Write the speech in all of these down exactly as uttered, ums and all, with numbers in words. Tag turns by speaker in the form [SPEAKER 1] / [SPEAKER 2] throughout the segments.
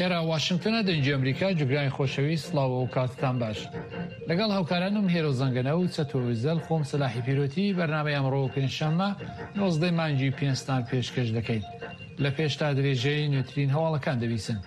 [SPEAKER 1] خێرا واشنگتنە دەنجی ئەمریکا جوگرانی خۆشەوی سڵاو و کاتتان باش لەگەڵ هاوکارانم هێرۆ زەنگەنە و چەتۆویزەل خۆم سەلاحی پیرۆتی بەرنامەی ئەمڕۆ پێنجشەممە نۆزدەی مانگی پێنجستان پێشکەش دەکەین لە پێشتا درێژەی نوێترین هەواڵەکان دەبیسن.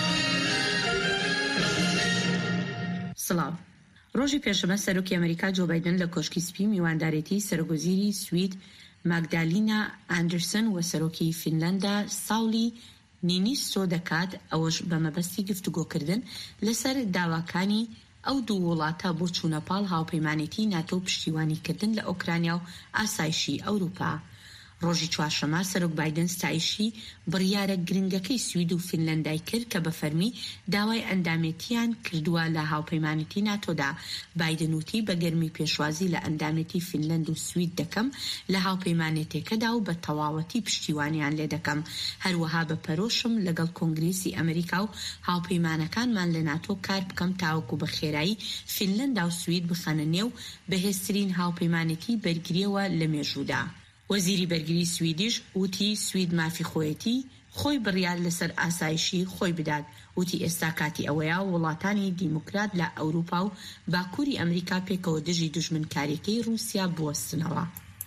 [SPEAKER 2] سڵاو. ڕۆژی پێشەمە سەرۆکی ئەمریکا جۆ بایدن لە کۆشکی سپی میواندارێتی سەرۆکوەزیری سوید ماگدالینا ئاندرسن و سەرۆکی فینلەندا ساولی نینیستۆ دەکات ئەوەش بە مەبەستی گفتوگۆکردن لەسەر داواکانی ئەو دوو وڵاتە بۆ چوونەپاڵ هاوپەیمانێتی ناتۆ پشتیوانیکردن لە ئۆکرانیا و ئاسایشی ئەوروپا. ڕۆژی چوارشەمە سەرۆک بایدن ستایشی بڕیارە گرنگەکەی سوید و فینلەندای کرد کە بە فەرمی داوای ئەندامێتیان کردووە لە هاوپەیمانێتی ناتۆدا. بایدن وتی بە گەرمی پێشوازی لە ئەندامێتی فینلەند و سوید دەکەم لە هاوپەیمانێتەکەدا و بە تەواوەتی پشتیوانیان لێ دەکەم. هەروەها بە پەرۆشم لەگەڵ کۆنگرێسی ئەمریکا و هاوپەیمانەکانمان لە ناتۆ کار بکەم تاوەکو بە خێرایی فینلەندا و سوید بخەنە نێو بەهێزترین هاوپەیمانێتی بەرگریەوە لە مێژوودا. وەزیری بەرگری سویدیش وتی سوید مافی خۆیەتی خۆی بڕیار لەسەر ئاسایشی خۆی بدات. وتی ئێستا کاتی ئەوەیە وڵاتانی دیموکرات لە ئەوروپا و باکووری ئەمریکا پێکەوە دژی دوژمنکاریەکەی رووسیا بوەستنەوە.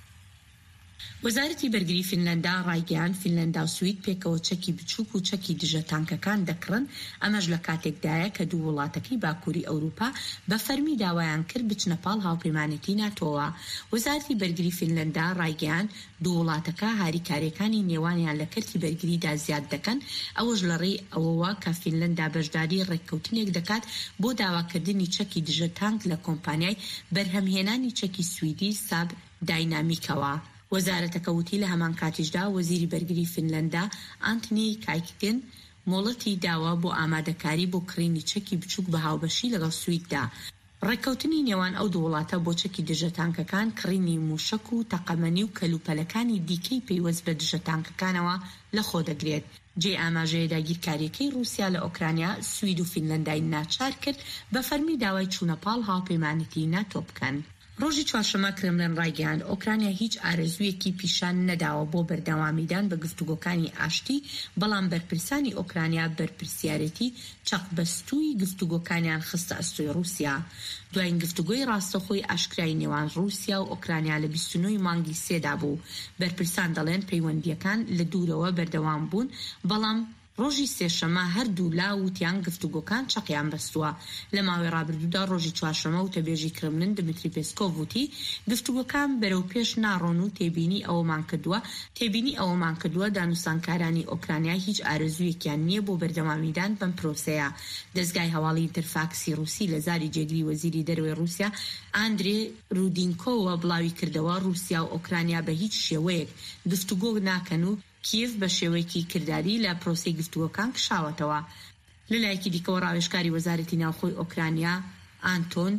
[SPEAKER 2] وەزارەتی بەرگری فینلەندا ڕایگەیاند فینلەندا و سوید پێکەوە چەکی بچووک و چەکی دژە تانکەکان دەکڕن. ئەمەش لە کاتێکدایە کە دوو وڵاتەکەی باکووری ئەوروپا بە فەرمی داوایان کرد بچنە پاڵ هاوپەیمانێتی ناتۆوە. وەزارەتی بەرگری فینلەندا ڕایگەیاند دوو وڵاتەکە هاریکاریەکانی نێوانیان لە کەرتی بەرگریدا زیاد دەکەن. ئەوەش لەڕێی ئەوەوە کە فینلەندا بەشداری ڕێککەوتنێک دەکات بۆ داواکردنی چەکی دژە تانک لە کۆمپانیای بەرهەمهێنانی چەکی سویدی ساب داینامیکەوە. وەزارەتەکە وتی لە هەمان کاتیشدا وەزیری بەرگری فینلەندا ئانتنی کایکگن مۆڵەتی داوە بۆ ئامادەکاری بۆ کڕینی چەکی بچووک بە هاوبەشی لەگەڵ سویددا. ڕێککەوتنی نێوان ئەو دوو وڵاتە بۆ چەکی دژە تانکەکان کڕینی موشک و تەقەمەنی و کەلوپەلەکانی دیکەی پەیوەست بە دژە تانکەکانەوە لەخۆ دەگرێت. جێ ئاماژەیە داگیرکاریەکەی رووسیا لە ئۆکرانیا سوید و فینلەندای ناچار کرد بە فەرمی داوای چوونەپاڵ هاوپەیمانێتی ناتۆ بکەن. ڕۆژی چوارشەمە کرێملین ڕایگەیاند ئۆکرانیا هیچ ئارەزوویەکی پیشان نەداوە بۆ بەردەوامیدان بە گفتوگۆکانی ئاشتی، بەڵام بەرپرسانی ئۆکرانیا بەرپرسیارەتی چەقبەستووی گفتوگۆکانیان خستە ئەستۆی رووسیا. دوایین گفتوگۆی ڕاستەخۆی ئاشکرای نێوان رووسیا و ئۆکرانیا لە بیست و نۆی مانگی سێدا بوو. بەرپرسان دەڵێن پەیوەندیەکان لە دوورەوە بەردەوام بوون، بەڵام ڕۆژی سێشەمە هەردوو لا وتیان گفتوگۆکان چەقیان بەستووە. لە ماوەی ڕابردوودا ڕۆژی چوارشەمە وتەبێژی کرملین دمتری پێسکۆڤ وتی گفتوگۆکان بەرەو پێش ناڕۆن و تێبینی ئەوەمان کردووە تێبینی ئەوەمان کردووە دانووسانکارانی ئۆکرانیا هیچ ئارەزوویەکیان نییە بۆ بەردەوامیدان بەم پرۆسەیە. دەستگای هەواڵی ئینترفاکسی رووسی لە زاری جێگری وەزیری دەرەوەی رووسیا ئاندرێ رودینکۆوە بڵاوی کردەوە رووسیا و ئۆکرانیا بە هیچ شێوەیەک گفتوگۆ ناکەن و کیف بە شێوەیەکی کردداری لە پرۆسی گفتوگۆکان کشاوەتەوە. لەلایەکی دیکەوە ڕاوێژکاری وەزارەتی ناوخۆی ئۆکرانیا ئانتۆن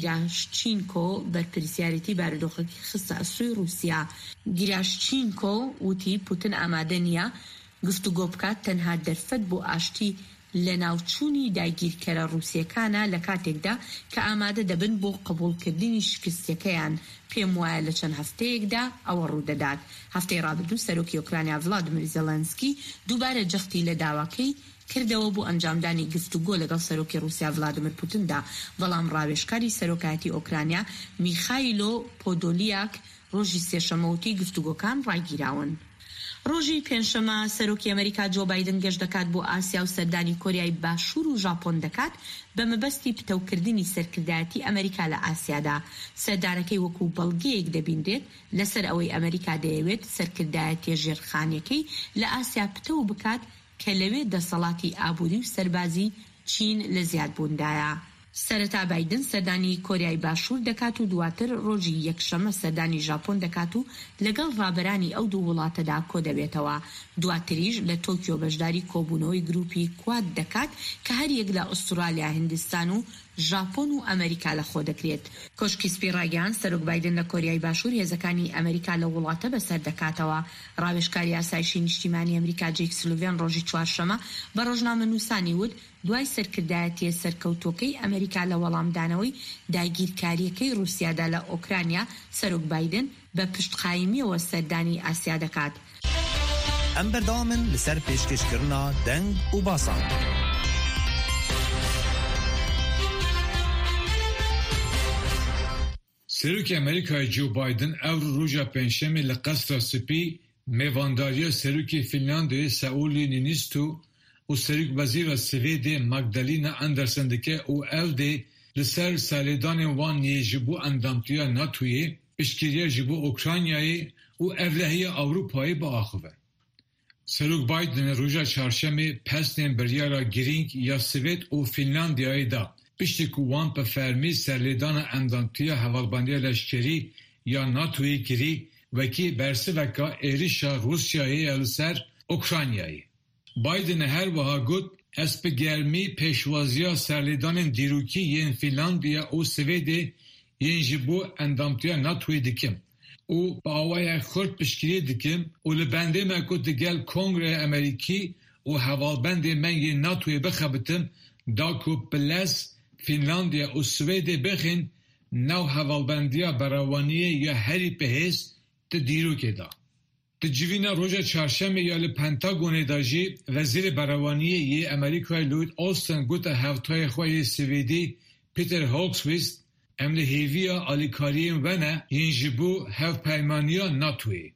[SPEAKER 2] گیراشچینکۆ بەرپرسیارەتی بارودۆخەکەی خستە ئەستۆی رووسیا. گیراشچینکۆ وتی پوتن ئامادە نییە گفتوگۆ بکات، تەنها دەرفەت بۆ ئاشتی لە ناوچوونی داگیرکەرە رووسیەکانە لە کاتێکدا کە ئامادە دەبن بۆ قبولکردنی شکستەکەیان. پێم وایە لە چەند هەفتەیەکدا ئەوە ڕوودەدات. هەفتەی ڕابردوو سەرۆکی ئۆکرانیا ڤڵادیمیر زەلەنسکی دووبارە جەختی لە داواکەی کردەوە بۆ ئەنجامدانی گفتوگۆ لەگەڵ سەرۆکی رووسیا ڤڵادیمیر پوتیندا، بەڵام ڕاوێژکاری سەرۆکایەتی ئۆکرانیا میخایلۆ پۆدۆلیاک ڕۆژی سێشەمە وتی گفتوگۆکان ڕاگیراون. ڕۆژی پێنجشەمە سەرۆکی ئەمریکا جۆ بایدن گەشت دەکات بۆ ئاسیا و سەردانی کۆریای باشوور و ژاپۆن دەکات بە مەبەستی پتەوکردنی سەرکردایەتی ئەمریکا لە ئاسیادا. سەردانەکەی وەکو بەڵگەیەک دەبیندرێت لەسەر ئەوەی ئەمریکا دەیەوێت سەرکردایەتی ژێرخانەکەی لە ئاسیا پتەو بکات کە لەوێ دەسەڵاتی ئابووری و سەربازی چین لە زیادبووندایە. سەرەتا بایدن سەردانی کۆریای باشوور دەکات و دواتر ڕۆژی یەکشەمە سەردانی ژاپۆن دەکات و لەگەڵ ڕابەرانی ئەو دوو وڵاتەدا کۆ دەبێتەوە. دواتریش لە تۆکیۆ بەشداری کۆبوونەوەی گروپی کواد دەکات کە هەر یەک لە ئوسترالیا، هیندستان و ژاپۆن و ئەمریکا لە خۆ دەکرێت. کۆشکی سپی ڕایگەیاند سەرۆک بایدن لە کۆریای باشوور هێزەکانی ئەمریکا لە وڵاتە بەسەر دەکاتەوە. ڕاوێژکاری ئاسایشی نیشتیمانی ئەمریکا جێک سلوڤێن ڕۆژی چوارشەمە بە ڕۆژنامەنووسانی وت دوای سەرکردایەتی سەرکەوتۆکەی ئەمریکا لە وەڵامدانەوەی داگیرکاریەکەی رووسیادا لە ئۆکرانیا سەرۆک بایدن بە پشتقایمیەوە سەردانی ئاسیا دەکات.
[SPEAKER 3] ئەم بەردەوامن لەسەر پێشکەشکردنا دەنگ و باسان. سروک امریکای جو بایدن او روژا پنجشنبه لقصر سپی میوانداری سروک فنلاندی سئولی نینیستو و سروک وزیر سوید مگدالینا اندرسن دکه او او دی لسر سالیدان وان یجبو اندامتیا ناتوی اشکریه جبو اوکراینیایی و اولهی اوروپایی با آخوه. سروک بایدن روژا چهارشنبه پسنین بریارا گرینگ یا سوید و فنلاندیایی دا پشتی که وان په فرمی سرلیدان اندامتیا حوالبندی لشکری یا ناتوی گری وکی برسی وکا ایریشا روسیایی السر اوکراینیایی. بایدن هر وها گود از به گرمی پیشوازیا سرلیدان دیروکی ین فنلاندیا و سوید ین جبو اندامتیا ناتوی دکم. او با آوای خورد پشکری دکم و لبنده مکو دگل کنگره امریکی و حوالبند من ین ناتوی بخبتم داکو بلس فنلاندیا و سوید بخین نو حوالبندیا براوانیه یا هری پهست ده دیروکه دا. ده جوینا روژا چهارشنبه یا لپنتاگونه داجی وزیر براوانیه یه امریکای لوید آستن گوتا هفتای خواهی سویدی پیتر هوکسویست امل هیویا آلیکاریم ونه ینجبو هفت پیمانیا ناتوی.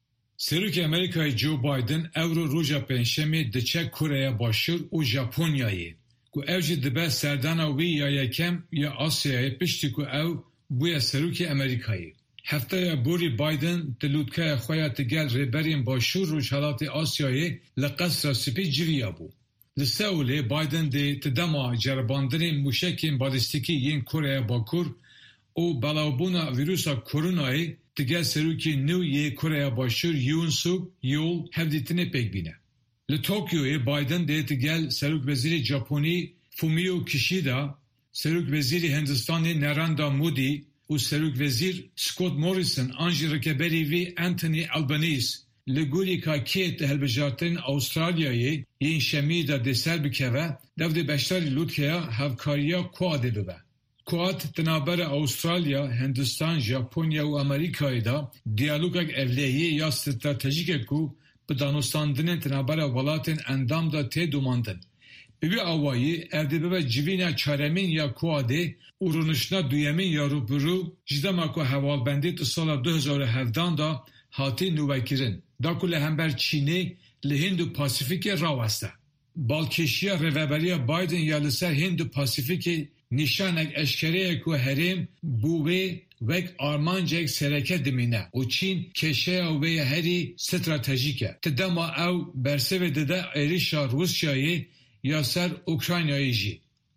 [SPEAKER 3] سروک امریکای جو بایدن اورو روژا پنجشنبه دچه کره باشور و ژاپنیایی. کو اوج دبه سردانا وی یا یکم یا آسیای پشتی کو او بویا سروک امریکایی. هفته بوری بایدن دلودکای خویات گل ریبرین باشور روشالات آسیایی لقصر سپی جویا بو. لساوله بایدن ده تدما جرباندن موشکین بالیستیکی ین کره باکور او بلاوبونا ویروسا کرونایی دگل سروکی نو یه کره باشور یونسو یول هفدیتنه پیک بینه. لتوکیوی بایدن دیت گل سروک وزیر ژاپنی فومیو کیشیدا، سروک وزیر هندستانی نراندا مودی و سروک وزیر سکوت موریسن آنجی رکبری وی انتونی البنیز لگوری که کیت هلبجارتن استرالیایی این شمیدا دسر بکوه دفت بشتاری لودکیا هفکاریا کواد ببه. کواد تنابر استرالیا، هندستان، ژاپنیا و امریکایی دا دیالوگک اولیهی یا استراتژیک کو به دانستاندن تنابر ولاتن اندام دا تی دوماندن. ببی آوایی ارده به جوینا چارمین یا کواده ارونشنا دویمین یا روبرو جدا که حوالبندی تو سال دو هزار و هفده دا هاتی نوکرین. دا کل همبر چینه لهند و پاسیفیک راوسته. بالکشیا روبری بایدن یا لسر هند و پاسیفیک نشانک اشکره که هرم بوه وک آرمانجک سرکه دمینه و چین کشه و هری استراتژیکه. تدما او برسه دده ایریشا روسیایی یا سر اوکراینایی جی.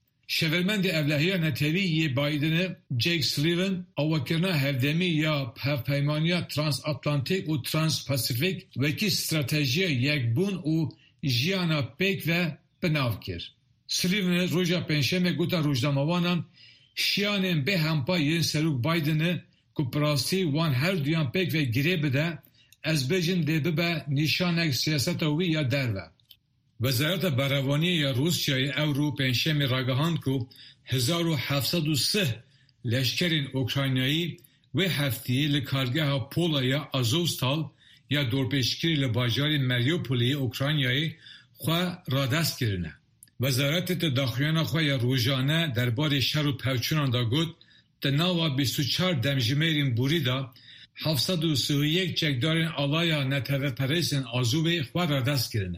[SPEAKER 3] شورمند اولهی نتوی یه بایدن جیک سلیون اوکرنا هفدمی یا هفپیمانیا ترانس اتلانتیک و ترانس پاسیفیک وکی استراتژی یکبون و جیانا پیک و بناو کر. سلیون روژا پنجشنبه گوتا روزنامه‌وانان شیانن به همپا یه سروک بایدنه که پراستی وان هر دویان پیک و گیره بده از بجن ده ببه نشانک سیاست وی یا دروه. وزارت براوانی یا روسیای اورو پنجشنبه راگهاند که هزار و هفتصد و سه لشکرین اوکراینایی و هفتی لکارگاه پولا یا آزوستال یا دورپیشگیری لباجار مریوپولی اوکراینایی خواه را دست گرنه. وزارت داخلیان خواه یا روزانه درباره شر و پوچونان دا گود تناوا بیست و چهار دمجمهرین بوری دا هفتصد و سی و یک چکدارین آلایا نتوه پریسین آزوبه خواه را دست گرنه.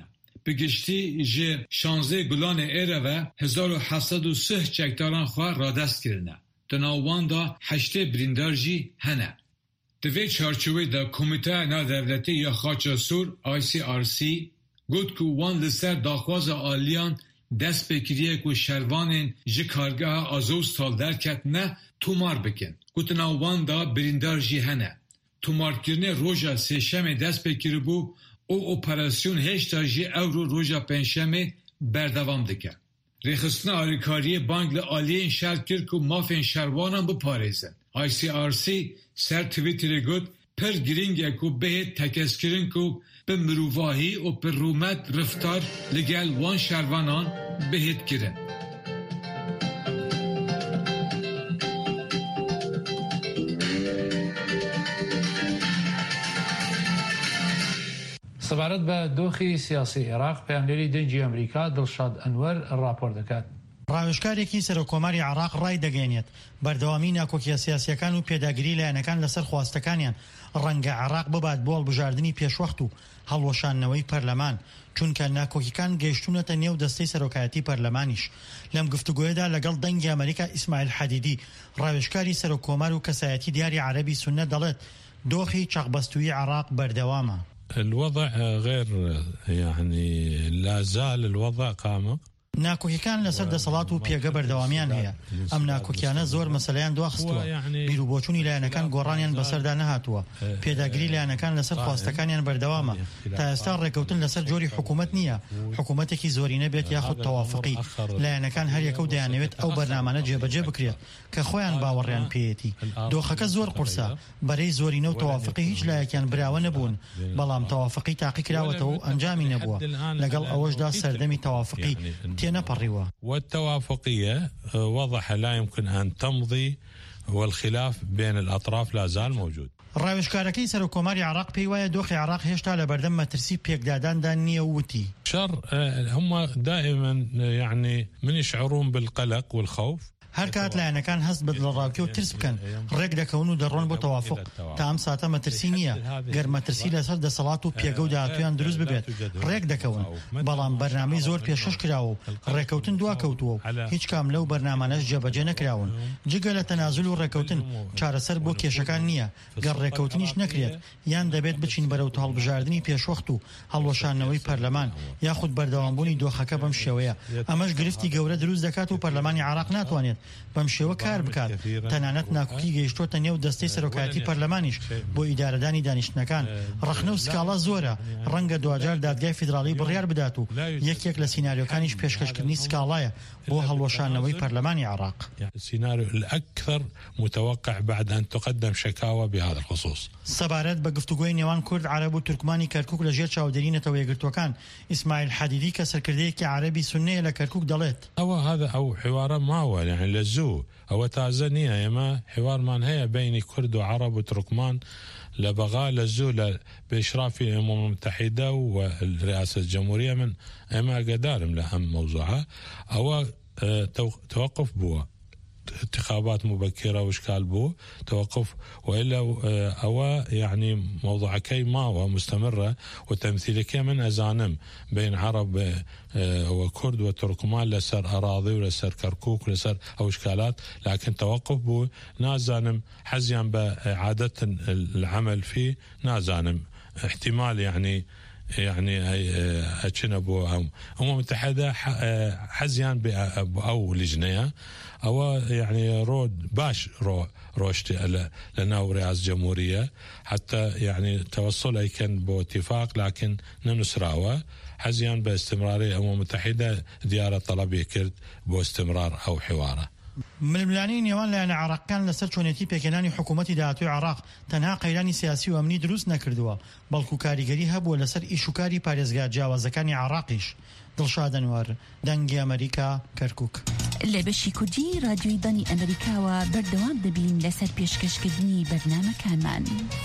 [SPEAKER 3] بگشتی جه شانزه گلان ایره و هزار و هفتصد و سه چکداران خواه را دست گرنه. تناوان دا هشته بریندار جی هنه. دوی چارچوه دا کمیته نادولتی یا خاچاسور آی سی آر سی گود که وان لسر داخواز آلیان دست بکریه که شروان جه کارگاه آزوستال درکت نه تومار بکن. گوتنا وان دا بریندار جی هنه. تومار کرنه روژا سیشم دست بکری بو او اپراسیون هشتا جی اورو روژا پنجشنبه بردوام دکن. ریخستنا آریکاری بانگل آلیین شرط کرد که مافین شروانان بپاریزن. آی سی آر سی سر تویتر گود پر گرینگه که به تکس کرن که به مروواهی و پر رومت رفتار لگل وان شروانان بهت کرن.
[SPEAKER 1] سفارت به دۆخی سیاسی عێراق پەیامدەری دەنگی ئەمریکا دڵشاد ئەنوەر راپۆر دەکات.
[SPEAKER 4] ڕاوێژکارێکی سەرۆکۆماری عێراق ڕای دەگەێنێت بەردەوامی ناکۆکیە سیاسیەکان و پێداگیری لایەنەکان لەسەر خواستەکانیان ڕەنگە عێراق ببات بۆ هەڵبژاردننی پێشوەخت و هەڵوەشانەوەی پەرلەمان، چونکە ناکۆکیەکان گەیشتونەتە نێو دەستەی سەرۆکایەتی پەرلەمانیش. لەم گفتوگۆیەدا لەگەڵ دەنگی ئەمریکا ئیسماعیل حەدیدی ڕاوێژکاری سەرۆکۆمار و کەسایەتی دیاری عەرەبی سوننە دەڵێت دۆخی چەقبەستووی عێراق بەردەوامە.
[SPEAKER 5] الوضع غير يعني لا زال الوضع قامق.
[SPEAKER 4] ناکۆکیەکان لەسەر دەسەڵات و پێگە بەردەوامیان هەیە. ئەم ناکۆکیانە زۆر مەسەلەیان دواخستووە. بیرروبۆچوونی لایەنەکان گۆڕانیان بەسەردا نەهاتووە. پێداگیری لایەنەکان لەسەر خواستەکانیان بەردەوامە. تا ئێستا ڕێکەوتن لەسەر جۆری حکوومەت نییە. حکوومەتێکی زۆری نەبێت یاخود تەوافقی. لایەنەکان هەر یەکە و دەیانەوێت ئەو بەرنامانە جێبەجێ بکرێت کە خۆیان باوەڕیان پێیەتی. دۆخەکە زۆر قورسە. بەرەی زۆرینە و تەوافقی هیچ لایەکیان براوە نەبوون. بەڵام تەوافقی تاقی کراوەتەوە و ئەنجامی نەبووە. لەگەڵ ئەوەشدا سەردەمی تەوافقی تێنەپەڕیوە.
[SPEAKER 5] والتوافقية واضحة لا يمكن أن تمضي والخلاف بين الأطراف لا زال موجود.
[SPEAKER 4] ڕاوێژکارەکەی سەرۆکۆماری عێراق پێی وایە دۆخی عێراق هێشتا لە بەردەم مەترسی پێکداداندا نییە وتی.
[SPEAKER 5] شر هم دائما يعني من يشعرون بالقلق والخوف.
[SPEAKER 4] هەر کات لایەنەکان هەست بە دڵڕاوکی و ترس بکەن ڕێک دەکەون و دەڕۆن بۆ تەوافق. تا ئەم ساتە مەترسی نییە. گەر مەترسی لەسەر دەسەڵات و پێگە و داهاتویان دروست ببێت ڕێک دەکەون. بەڵام بەرنامەی زۆر پێشەش کراوە و ڕێکەوتن دواکەوتووە و هیچ کام لەو بەرنامانەش جێبەجێ نەکراون. جگە لە تەنازل و ڕێکەوتن چارەسەر بۆ کێشەکان نییە. گەر ڕێکەوتنیش نەکرێت یان دەبێت بچین بەرەو هەڵبژاردننی پێشوەخت و هەڵوەشانەوەی پەرلەمان یاخود بەردەوامبوونی دۆخەکە بەم شێوەیە. ئەمەش گرفتی گەورە دروست دەکات و پەرلەمانی عێراق ناتوانێت بەم شێوە کار بکات. تەنانەت ناکۆکی گەیشتوتە نێو دەستەی سەرۆکایەتی پەرلەمانیش بۆ ئیدارەدانی دانیشتنەکان. ڕەخنە و سکاڵا زۆرە. ڕەنگە دوجار دادگای فیدراڵی بڕیار بدات و یەکێک لە سیناریۆکانیش پێشکەشکردنی سکاڵایە بۆ هەڵوەشانەوەی پەرلەمانی عێراق.
[SPEAKER 5] السيناريو الأكثر متوقع بعد أن تقدم شكاوى بهذا الخصوص.
[SPEAKER 4] سەبارەت بە گفتوگۆی نێوان کورد عەرەب و تورکمانی کەرکووک لە ژێر چاودێرینەتەوە یەکگرتوەکان ئیسماعیل حەدیدی کە سەرکردەیەکی عەرەبی سوننەیە لە کەرکووک دەڵێت
[SPEAKER 5] ئەوە هذا ئەو حوارە ماوە يعني لە زوو ئەوە تازە نییە. ئێمە حوارمان هەیە بینی کورد و عەرەب و تورکمان لە بەغا لە زوو لە بإشرافی الأمم المتحدة والرئاسة الجمهورية من ئێمە ئاگادارم لە ئەم مەوزوعە. ئەوە توقف بووە انتخابات مبكرة وإشكال بو توقف وإلا أو يعني موضوع كي ما هو مستمرة وتمثيل كي من أزانم بين عرب وكرد وتركمان لسر أراضي ولسر كركوك ولسر أو إشكالات، لكن توقف بو نازانم حزيان بإعادة العمل فيه نازانم احتمال يعني يعني أجنبوا هم أمم متحدة حزيان أو لجنة أو يعني رود باش رو روشتي لنا ورئاسة جمهورية حتى يعني توصل أي كان باتفاق لكن ننسراوه حزيان باستمرارية أمم متحدة ديارة طلبية كرد باستمرار أو حواره.
[SPEAKER 4] ململانی نێوان لایەنە عێراقیان لەسەر چۆنێتی پێکێنانی حکوومەتی داهاتووی عێراق تەنها قەیرانی سیاسی و ئەمنی دروست نەکردووە، بەڵکو کاریگەری هەبووە لەسەر ئیشوکاری پارێزگا جیاوازەکانی عێراقیش. دڵشاد ئەنوار، دەنگی ئەمریکا، کەرکووک.
[SPEAKER 6] لە بەشی کوردی رادیۆی دانی ئەمریکاوە بەردەوام دەبین لەسەر پێشکەشکردنی بەرنامەکانمان.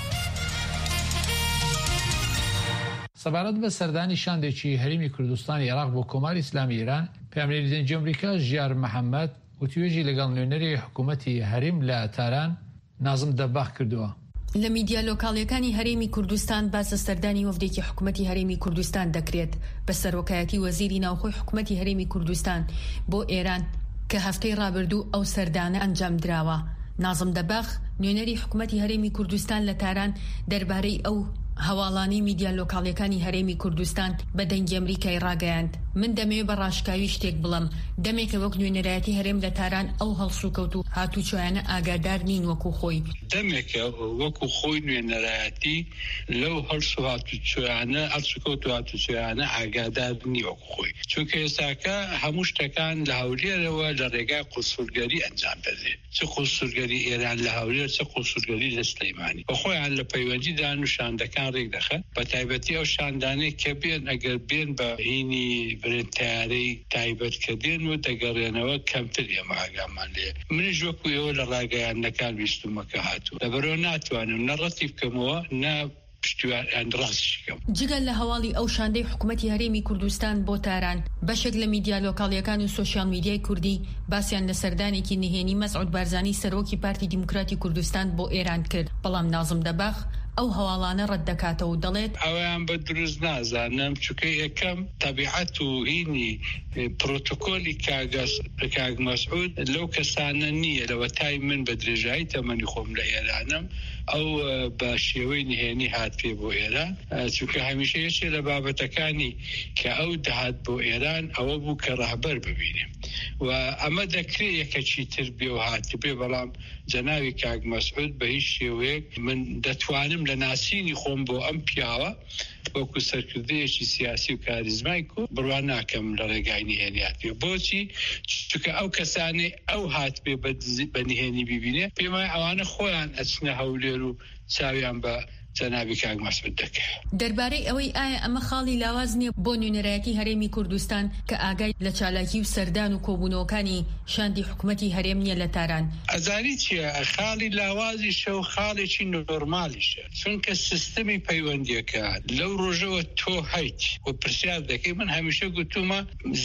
[SPEAKER 1] سەبارەت بە سەردانی شاندێکی هەرێمی کوردستانی عێراق بۆ کۆماری ئیسلامی ئێران، پێامەری دەنگی ئەمریکا ژیار محەممەد وتوێژی لەگەڵ نوێنەری حکوومەتی هەرێم لە تاران نازم دەباخ کردووە.
[SPEAKER 7] لە میدیا لۆکاڵیەکانی هەرێمی کوردستان باس سەردانی وەفدێکی حکوومەتی هەرێمی کوردستان دەکرێت بە سەرۆکایەتی وەزیری ناوخۆی حکوومەتی هەرێمی کوردستان بۆ ئێران کە هەفتەی ڕابردوو ئەو سەردانە ئەنجام دراوە. نازم دەباخ نوێنەری حکوومەتی هەرێمی کوردستان لە تاران دەربارەی ئەو هەواڵانی میدیا لۆکاڵیەکانی هەرێمی کوردستان بە دەنگی ئەمریکای ڕاگەیاند. من دەمەوێت بە ڕاشکاوی شتێک بڵم، دەمێکە وەک نوێنەرایەتی هەرێم لە تاران ئەو هەڵسوکەوت و هاتوچۆیانە ئاگادار نین وەکو خۆی.
[SPEAKER 8] دەمێکە وەکو خۆی نوێنەرایەتی لەو هەڵسو هاتوچۆیانە هەڵسوکەوت و هاتوچۆیانە ئاگادار نی وەکو خۆی، چونکە ئێستاکە هەموو شتەکان لە هەولێرەوە لە ڕێگای قوسوورگەری ئەنجام دەدرێت، چ قوسوورگەری ئێران لە هەولێر چ قوسوورگەری لە سلەیمانی بە خۆیان لە پەیوەندیدان و شاندەکان ڕێک دەخەن، بە تایبەتی ئەو شاندانەی کە بێن ئەگەر بێن بە هینی برێن تیارەی تایبەت کە دێن و دەگەڕێنەوە کەمتر ئێمە ئاگامان لێ. منیش وەکو ئێوە لە ڕاگەیاندنەکان ویستومەکە هاتووە، لەبەرەوە ناتوانم نە ڕەتی بکەمەوە نە پشتیوان ڕاستیکەم.
[SPEAKER 7] جگەل لە هەواڵی ئەو شاندەی حکوومەتی هەرێمی کوردستان بۆ تاران بەشێک لە میدیا لۆکاڵیەکان و سۆشیال میدیای کوردی باسییان لە سەردانێکی نهێنی مەسعود بارزانی سەرۆکی پارتی دیموکراتی کوردستان بۆ ئێران کرد، بەڵام نازم دەباغ ئەو هەواڵانە ڕەت دەکاتەوە و دەڵێت
[SPEAKER 8] ئەویان بە دروست نازانم چونکە یەکەم تەبیعەت و هینی پرۆتۆکۆلی کاگ مەسعود لەو کەسانە نییە لەوە تای من بە درێژایی تەمەنی خۆم لە ئێرانم ئەو بە شێوەی نهێنی هات پێ بۆ ئێران، چونکە هەمیشە یەکێ لە بابەتەکانی کە ئەو دەهات بۆ ئێران ئەوە بوو کە ڕەهبەر ببینێ و ئەمە دەکرێت یەکەچی تر بێ و هاتی بێ، بەڵام جەناوی کاگ مەسعود بە هیچ شێوەیەک من دەتوانم لە ناسینی خۆم بۆ ئەم پیاوە وەکو سەرکردەیەکی سیاسی و کاریزمای کو بڕوان ناکەم لە ڕێگای نهێنیاتی. بۆچی؟ چونکە ئەو کەسانەی ئەو هات بێ بە نهێنی ببینێ پێم وایە ئەوانە خۆیان ئەچنە هەولێر و چاویان بە جەنابی کاگ مەسعود دەکەن.
[SPEAKER 7] دەربارەی ئەوەی ئایا ئەمە خاڵی لاواز نییە بۆ نوێنەرایەتی هەرێمی کوردستان کە ئاگای لە چالاکی و سەردان و کۆبوونەوەکانی شاندی حکوومەتی هەرێم نییە لە تاران؟
[SPEAKER 8] ئەزانی چیە؟ خاڵی لاوازیشە و خاڵێکی نۆرمالیشە، چونکە سیستەمی پەیوەندیەکان لەو ڕۆژەوە تۆ هەیت و پرسیار دەکەی. من هەمیشە گوتومە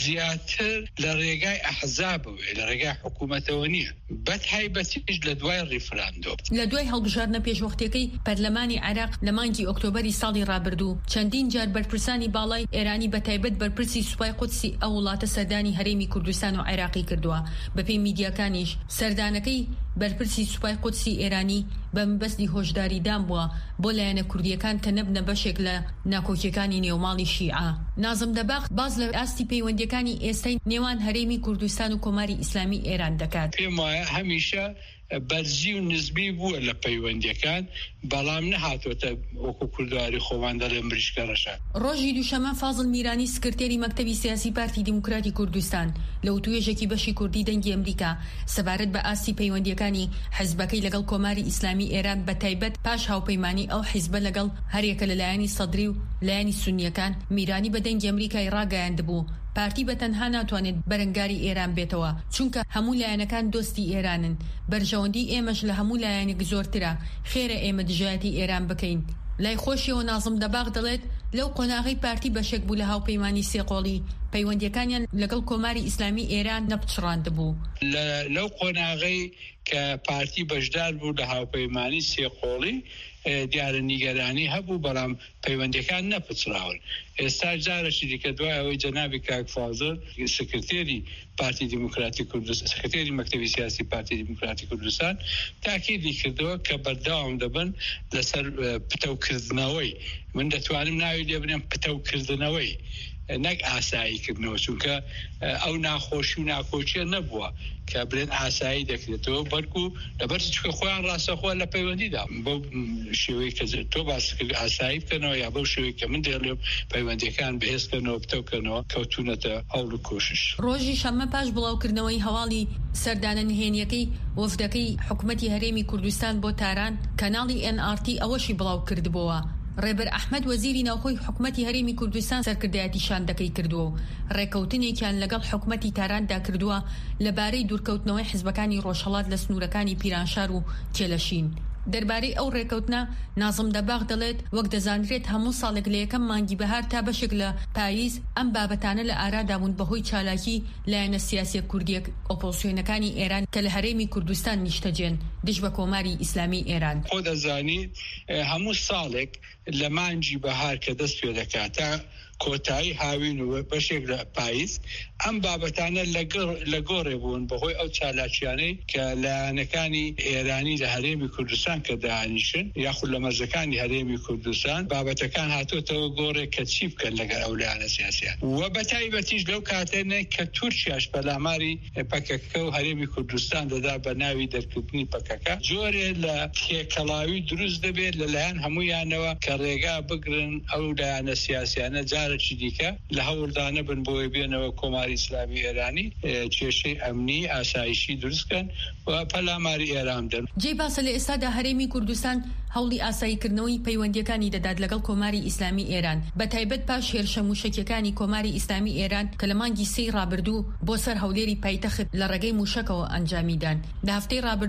[SPEAKER 8] زیاتر لە ڕێگای ئەحزابەوە لە ڕێگای حکوومەتەوە نییە، بەت هایبەتیش لە دوای ڕیفراندۆ
[SPEAKER 7] لە دوای هەڵبژاردنە پێشوەختیەکەی پەرلەمانی لە مانگی ئۆکتۆبەری ساڵی ڕابردوو چەندین جار بەرپرسانی باڵای ئێرانی بەتایبەت بەرپرسی سوپای قودسی ئەو وڵاتە سەردانی هەرێمی کوردستان و عێراقی کردووە. بەپێی میدیاکانیش سەردانەکەی بەرپرسی سوپای قودسی ئێرانی بە مەبەستی هۆشداریدان بووە بۆ لایەنە کوردیەکان کە نەبنە بەشێک لە ناکۆکیەکانی نێوماڵی شیعە. نازم دەباغ باز لە ئاستی پەیوەندیەکانی ئێستای نێوان هەرێمی کوردستان و کۆماری ئیسلامی ئێران دەکات.
[SPEAKER 8] پێم وایە هەمیشە بەرزی و نزبی بووە لە پەیوەندیەکان، بەڵام نەهاتۆتە وەکو کوردواری خۆمان دەڵێ مریشکەڕەشە.
[SPEAKER 7] ڕۆژی دووشەمە فازڵ میرانی سکرتێری مەکتەبی سیاسی پارتی دیموکراتی کوردستان لە وتوێژێکی بەشی کوردی دەنگی ئەمریکا سەبارەت بە ئاستی پەیوەندیەکانی حیزبەکەی لەگەڵ کۆماری ئیسلامی ئێران بە تایبەت پاش هاوپەیمانی ئەو حیزبە لەگەڵ هەرێکە لەلایەنی سەدری و لایەنی سونیەکان، میرانی بە دەنگی ئەمریکای ڕاگەیاندبوو پارتی بەتەنها ناتوانێت بەرەنگاری ئێران بێتەوە، چونکە هەموو لایەنەکان دۆستی ئێرانن. بەرژەوەندی ئێمەش لە هەموو لایەنێک زۆرترە، خێرە ئێمە دژایەتی ئێران بکەین. لای خۆشیەوە نازم دەباغ دەڵێت لەو قۆناغی پارتی بەشێک بوو لە هاوپەیمانی سێقۆڵی پەیوەندیەکانیان لەگەڵ کۆماری ئیسلامی ئێران نەپچڕاندبوو.
[SPEAKER 8] لەو قۆناغی کە پارتی بەشدار بوو لە هاوپەیمانی سێقۆڵی دیارە نیگەرانی هەبوو، بەڵام پەیوەندیەکان نەپچراون. ئێستا جارەشی دیکە دوای ئەوەی جەنابی کاک فازڵ سکرتێری پارتی دیموکراتی کوردستان، سکرتێری مەکتەبی سیاسی پارتی دیموکراتی کوردستان تاکیدی کردەوە کە بەردەوام دەبن لەسەر پتەوکردنەوەی، من دەتوانم ناوی لێ بنێم پتەوکردنەوەی نەک ئاساییکردنەوە، چونکە ئەو ناخۆشی و ناکۆچیە نەبووە کە برێن ئاسایی دەکرێتەوە، بەڵکو لەبەر چونکە خۆیان ڕاستەخۆ لە پەیوەندیدا بۆ شێوەی کە تۆ باس کرد ئاسایی بکەنەوە یا بەو شێوەی کە من دەڵێم پەیوەندیەکان بەهێزکردنەوە بتەوکردنەوە کەوتونەتە هەوڵ و کۆشش.
[SPEAKER 7] ڕۆژی شەممە پاش بڵاوکردنەوەی هەواڵی سەردانە نهێنیەکەی وەفدەکەی حکوومەتی هەرێمی کوردستان بۆ تاران، کەناڵی ئێن ئار تی ئەوەشی بڵاو کردبووە. ڕێبەر ئەحمەد وەزیری ناوخۆی حکوومەتی هەرێمی کوردستان سەرکردایەتی شاندەکەی کردووە و ڕێکەوتنێکیان لەگەڵ حکوومەتی تاراندا کردووە لەبارەی دوورکەوتنەوەی حیزبەکانی ڕۆژهەڵات لە سنوورەکانی پیرانشار و کێلەشین. دەربارەی ئەو ڕێکەوتنە نازم دەباغ دەڵێت وەک دەزانرێت هەموو ساڵێک لە یەکەم مانگی بەهار تا بەشێک لە پاییز ئەم بابەتانە لە ئارادابوون بەهۆی چالاکی لایەنە سیاسیە کوردیەک ئۆپۆزیسیۆنەکانی ئێران کە لە هەرێمی کوردستان نیشتەجێن دژ بە کۆماری ئیسلامی ئێران.
[SPEAKER 8] خۆ دەزانیت هەموو ساڵێک لە مانگی بەهار کە دەست پێ دەکات تا کۆتایی هاوین و بەشێک لە پاییز ئەم بابەتانە لە گۆڕێ بوون بەهۆی ئەو چالاکیانەی کە لایەنەکانی ئێرانی لە هەرێمی کوردستان کە داهاتنیشن یاخود لە مەرزەکانی هەرێمی کوردستان بابەتەکان هاتوۆتەوە گۆڕێ کە چی بکەن لەگەڵ ئەو لایەنە سیاسیە و بەتایبەتیش لەو کاتێنێ کە تورکیاش پەلاماری پەکەکە و هەرێمی کوردستان دەدا بە ناوی دەرکردنی پەکەکە جۆرێ لە تێکەڵاوی دروست دەبێت لەلایەن هەمویانەوە کە ڕێگا بگرن ئەو لایەنە سیاسیانە جارێکی دیکە لە هەوڵدانە بن بۆی بێنەوە کۆماری ئیسلامی ئێرانی کێشەی ئەمنی ئاسایشی دروستکەن و پەلاماری ئێران بدەن.
[SPEAKER 7] جێی باسە لە ئێستادا هەرێمی کوردستان هەوڵی ئاساییکردنەوەی پەیوەندیەکانی دەدات لەگەڵ کۆماری ئیسلامی ئێران بە تایبەت پاش هێرشە موشکیەکانی کۆماری ئیسلامی ئێران کە لە مانگی سێی ڕابردوو بۆ سەر هەولێری پایتەخت لە ڕێگەی موشکەوە ئەنجامیدان. لە هەفتەی ڕابردووش پارتی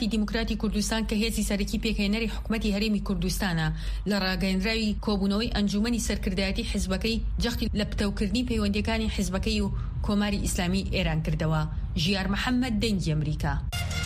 [SPEAKER 7] حکومەتی دیموکراتی کوردستان کە هێزی سەرەکی پێکهێنەری حکومەتی هەرێمی کوردستانە لە ڕاگەیەنراوی کۆبوونەوەی ئەنجومەنی سەرکردایەتی حیزبەکەی جەختی لە پتەوکردنی پەیوەندیەکانی حیزبەکەی و کۆماری ئیسلامی ئێران کردەوە. ژیار محەممەد، دەنگی ئەمریکا.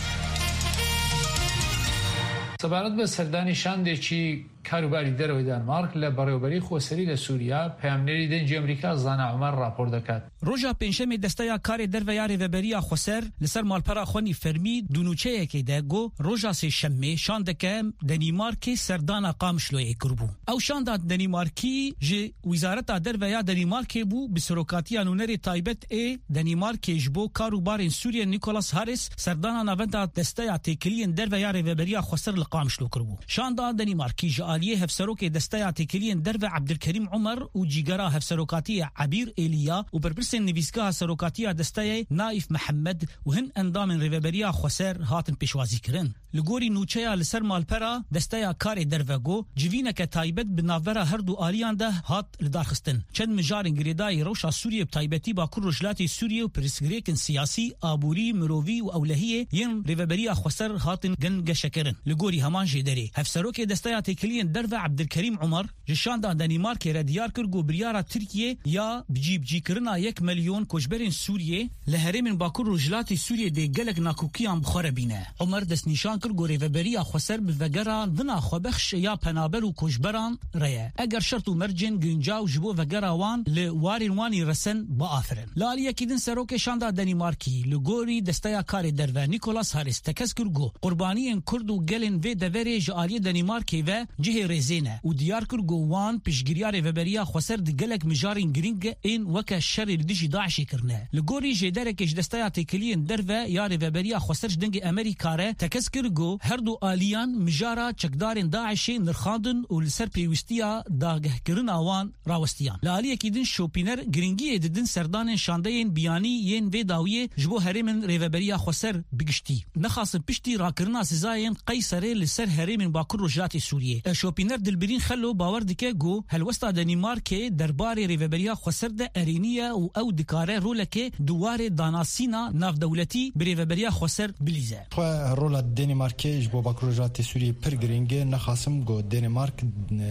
[SPEAKER 1] سەبارەت بە سەردانیشاندێکی کاروباری دەرەوەی دانمارک لە بەڕێوەبەری خۆسەری لە سووریا، پەیامنێری دەنگی ئەمریکا زانا عومەر راپۆر دەکات.
[SPEAKER 9] ڕۆژا پێنجشەمێ دەستەیە کارێ دەرڤەیە رێڤەبەریە خۆسەر لەسەر ماڵپەرا خۆنی فەرمی دوونوچەیەکێدا گۆ ڕۆژا سێشەممێ شان دەکە دەنیمارکێ سەردانا قامشلۆیە کردبوو. ئەو شاندا دەنیمارکی ji ویزارەتا دەرڤەیە دەنیمارکێ بوو bi سەرۆکاتییا نونەرê تایبەت ê دەنیمارکێ ji bo karobarên Sûriye Nikolas Harris serdana navenda desteya têkiliyên derveya rêveberiya xweser li Qamişlo kirbû. Şanda Denîmarkî ji aliyê hevserokê desteya têkiliyên derve Abdülkerim Umer û cîgera hevserokatiya Ebîr Êliya û berpirsên nivîsgeha serokatiya desteyê Naif Mihemed û hin endamên rêveberiya xweser hatin pêşwazîkirin. Li gorî nûçeya li ser malpera desteya karê derve got civîneke taybet bi navbera her du aliyan de hat li darxistin. Çend mijarên girêdayî rewşa Sûriye bi taybetî Bakur Rojhilatê Sûriye û pirsgirêkên siyasî, aborî, mirovî û ewlehiyê yên rêveberiya xweser hatin gin geşekirin. Li gorî heman jê derê hevserokê desteya têkiliyên derve Abdülkerim Umer ji şanda Denîmarkê re diyar kir got biryara Tirkiye ya bicîbicîkirina yek milyon koçberên Sûriye li herêmên Bakur Rojhilatê Sûriye de gelek nakokiyan bixwe bîne. Umer destnîşan kir got rêveberiya xweser bi vegera dina xwebexş ya penaber û koçberan re ye. Eger şert û mercên guncaw ji bo vegera wan li warên wanî resen biafirin. Li aliyekî din serokê şanda Denîmarkî li gorî desteya karê derve Nikolas Harris tekez kir got qurbaniyên Kurd û gelên vê deverê ji aliyê Denîmarkê ve cihê rêzê ne û diyar kir got wan piştgiriya rêveberiya xweser di gelek mijarên girîng ên weke şerê li dijî Daişê kirine. Li gorî jêderekê ji desteya têkiliyên derve ya rêveberiya xweser ji dengê Amerîka re tekez kir got her du aliyan mijara çekdarên Daişê nirxandin û li ser pêwîstiya dagehkirina wan rawestiyan. Li aliyekî din şopîner giringiyê didin serdanên şandeyên biyanî yên vê dawiyê ji bo herêmên rêveberiya xweser bigiştî. Nexwasin piştî rakirina sîzayên Qeyserê li ser herêmên Bakur Rojhilatê Sûriye. Şopîner Dilbirîn Xello bawer dike got helwesta Denîmarkê derbarê rêveberiya xweser de erêniye û ew dikare rolekê duwarê danasîna navdewletî bi rêveberiya xweser bilîze.
[SPEAKER 10] Xwe rola Denîmarkê ji bo Bakur Rojhilatê Sûriye pir giring e. Nexwasim got Denîmark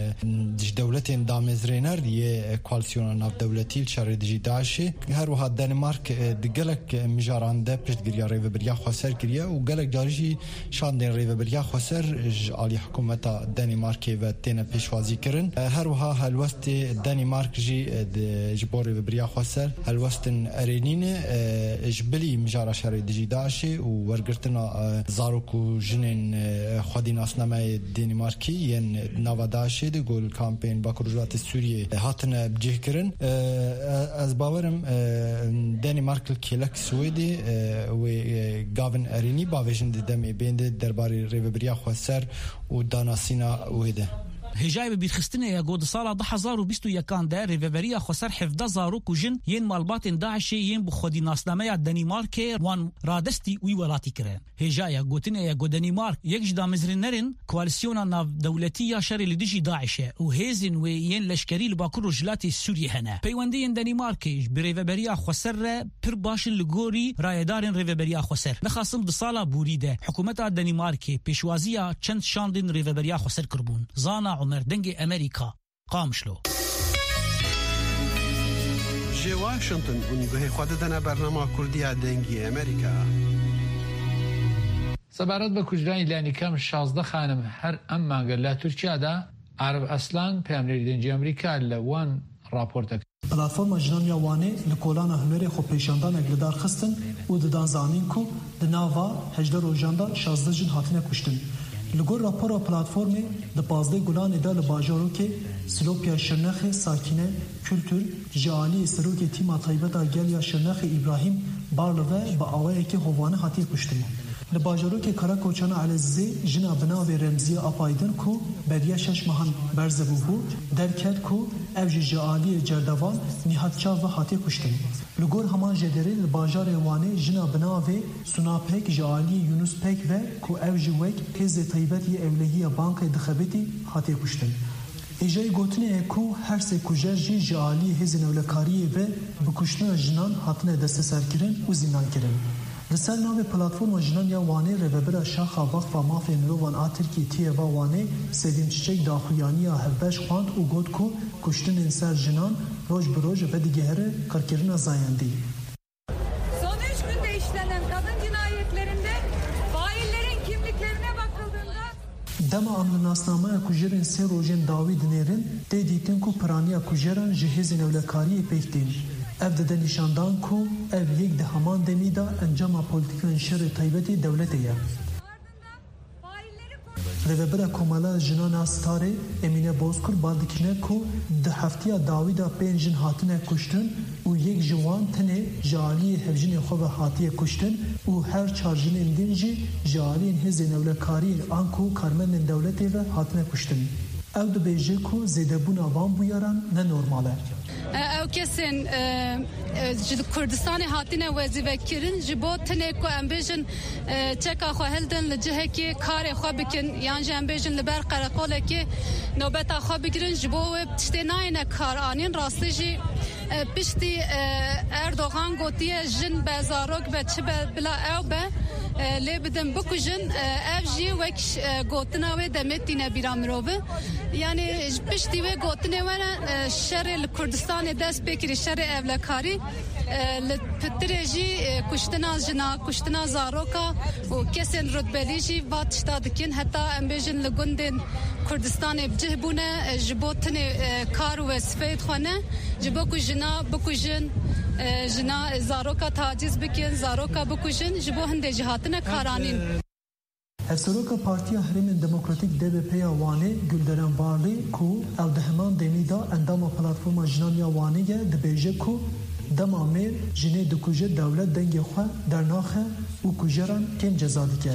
[SPEAKER 10] ji dewletên damezrêner yê koalîsyona navdewletî li şerê dijî Daişê. Her wiha Denîmark di gelek mijaran de piştgiriya rêveberiya xweser kiriye û gelek carî jî şandên rêveberiya xweser ji alî hikûmeta Denîmarkê ve têne pêşwazî kirin. Her wiha helwestê Denîmark jî ji bo rêveberiya xweser helwestin erênîne ji bilî mijara şerê dijî Daişê û wergirtina zarok û jinên xwedînasnameyê Denîmarkî yên nava Daişê de gol kampên Bakur Rojhilatê Sûriye hatine bicihkirin. Ez bawerim Denîmark li kêlek Swêdê wê gavin erênî bavêjin di demê bên de derbarê rêveberiya xweser û danasîna wê de.
[SPEAKER 9] هێژای بە بیرخستنەیە گۆ di sala du hezar û bîst û yekan de rêveberiya xweser hevdeh zarok û jin yên malbatên Daişê yên bi xwedînasnameya Denîmarkê wan radestî wî welatî kirin. Hêjaya gotinê got Denîmark yek ji damezrînerên koalîsyona navdewletî ya şerê li dijî Daişê û hêzên wê yên leşkerî li Bakur Rojhilatê Sûriye hene. Peywendiyên Denîmarkê bi rêveberiya xweser re pir başin li gorî rayedarên rêveberiya xweser. Nexwasim di sala borî de hikûmeta Denîmarkê pêşwaziya çend şandên rêveberiya xweser kirbûn. Zana Umer, dengê Amerîka, Qamişlo.
[SPEAKER 11] Ji Washington û guhê xwe didine bernama Kurdiya dengê Amerîka.
[SPEAKER 1] سەبارەت بە کوژرانی لانیکەم شازدە خانم هەر ئەم مانگە لە تورکیادا عرب ئەسلان پەیامنێری دەنگی ئەمریکا لە وان راپۆر دەکات.
[SPEAKER 12] پلاتفۆرما ژنانیا وانê li kolana hunerê xwe pêşandanek li dar xistin û didan zanîn ku di nava hejdeh rojan da şazdeh jin hatine kuştin. Li gor rapora platformê di pazdeh gulanê de li bajarokê Silopya Şirnexê Sakîne Kültür ji aliyê serokê tîma taybeta Gelya Şirnexê İbrahîm Barli ve bi awayekî hovane hatiye kuştin. Li bajarokê Karakoçana Elezîzê jina bi navê Remziye Apaydin ku beriya şeş mehan berzebûbû derket ku ev ji ji aliyê Cerdevan Nihatçav ve hatiye kuştin. Li gor heman jêderê li bajarê Wanê jina bi navê Sunapek ji aliyê Yunus Pek ve ku ev ji wek hêzê taybetî evlehiya bankê dixebitî hatiye kuştin. Êjayî gotinê ye ku her sê kujer jî ji aliyê hêzên ewlekariyê ve bi kuştina jinan hatine desteserkirin û zînankirin. لسر ناو پلاتفورم جنان یا وانه رببر شاخا وقت و مافی مروان آترکی تیه و وانه سلیم چچک داخویانی یا هفبش خواند و گود کو کشتن انسر جنان روش بروش و دیگهره کرکرین زایندی.
[SPEAKER 13] Son üç günde işlenen kadın cinayetlerinde faillerin kimliklerine bakıldığında
[SPEAKER 12] Dema amlinasnamaya kujerin se rojin davi dinerin te ditin ku praniya kujeran jihizin evlekariye pektin. Ev de nişandan ku ev yek de haman demida encama politikan şerri taybeti devletiye. Revebera komala jinan astare Emine Bozkur baldikine ku de haftiya davida penjin hatine kuştun u yek jiwan tene jaliye hevjine xwe hatiye kuştun u her çarjinin dinci jaliyen hezin evlekari anku karmenin devleti ve hatine kuştun. Ev de beje ku zedebuna van bu yaran ne normale.
[SPEAKER 14] Ew kesin ji Kurdistanê hatine wezîvekirin ji bo tenê ku em bêjin çeka xwe hildin li cihekê karê xwe bikin yan jî em bêjin li ber qereqolekê nobeta xwe bigirin ji bo wê tiştê nayêne kar anîn rastî jî piştî Erdogan gotiye jin be zarok be çi be bila ew be lê bidin bikujin ev jî wek gotina wê demetîne bîra mirovê yani piştî wê gotinê we ne şerê li Kurdistanê dest pêkirî şerê evlekarî li pitirê jî kuştina jina kuştina zaroka û kesên rutbelî jî va tişta dikin heta em bêjin li gundên Kurdistanê bicih bûne ji bo tinê kar û wezîfeyê xwe ne ji bo ku jina bikujin jina zaroka taciz bikin zaroka bikujin ji bo hindê jî hatine karanîn.
[SPEAKER 12] Hevseroka Partiya Herêmên Demokratîk D B P'ya Wanê Gülderen Barlî ku ew di heman demî da endama platforma jinaniya Wanê ye dibêje ku dema mêr jinê dikuje dewlet dengê xwe dernaxe û kujeran kêm ceza dike.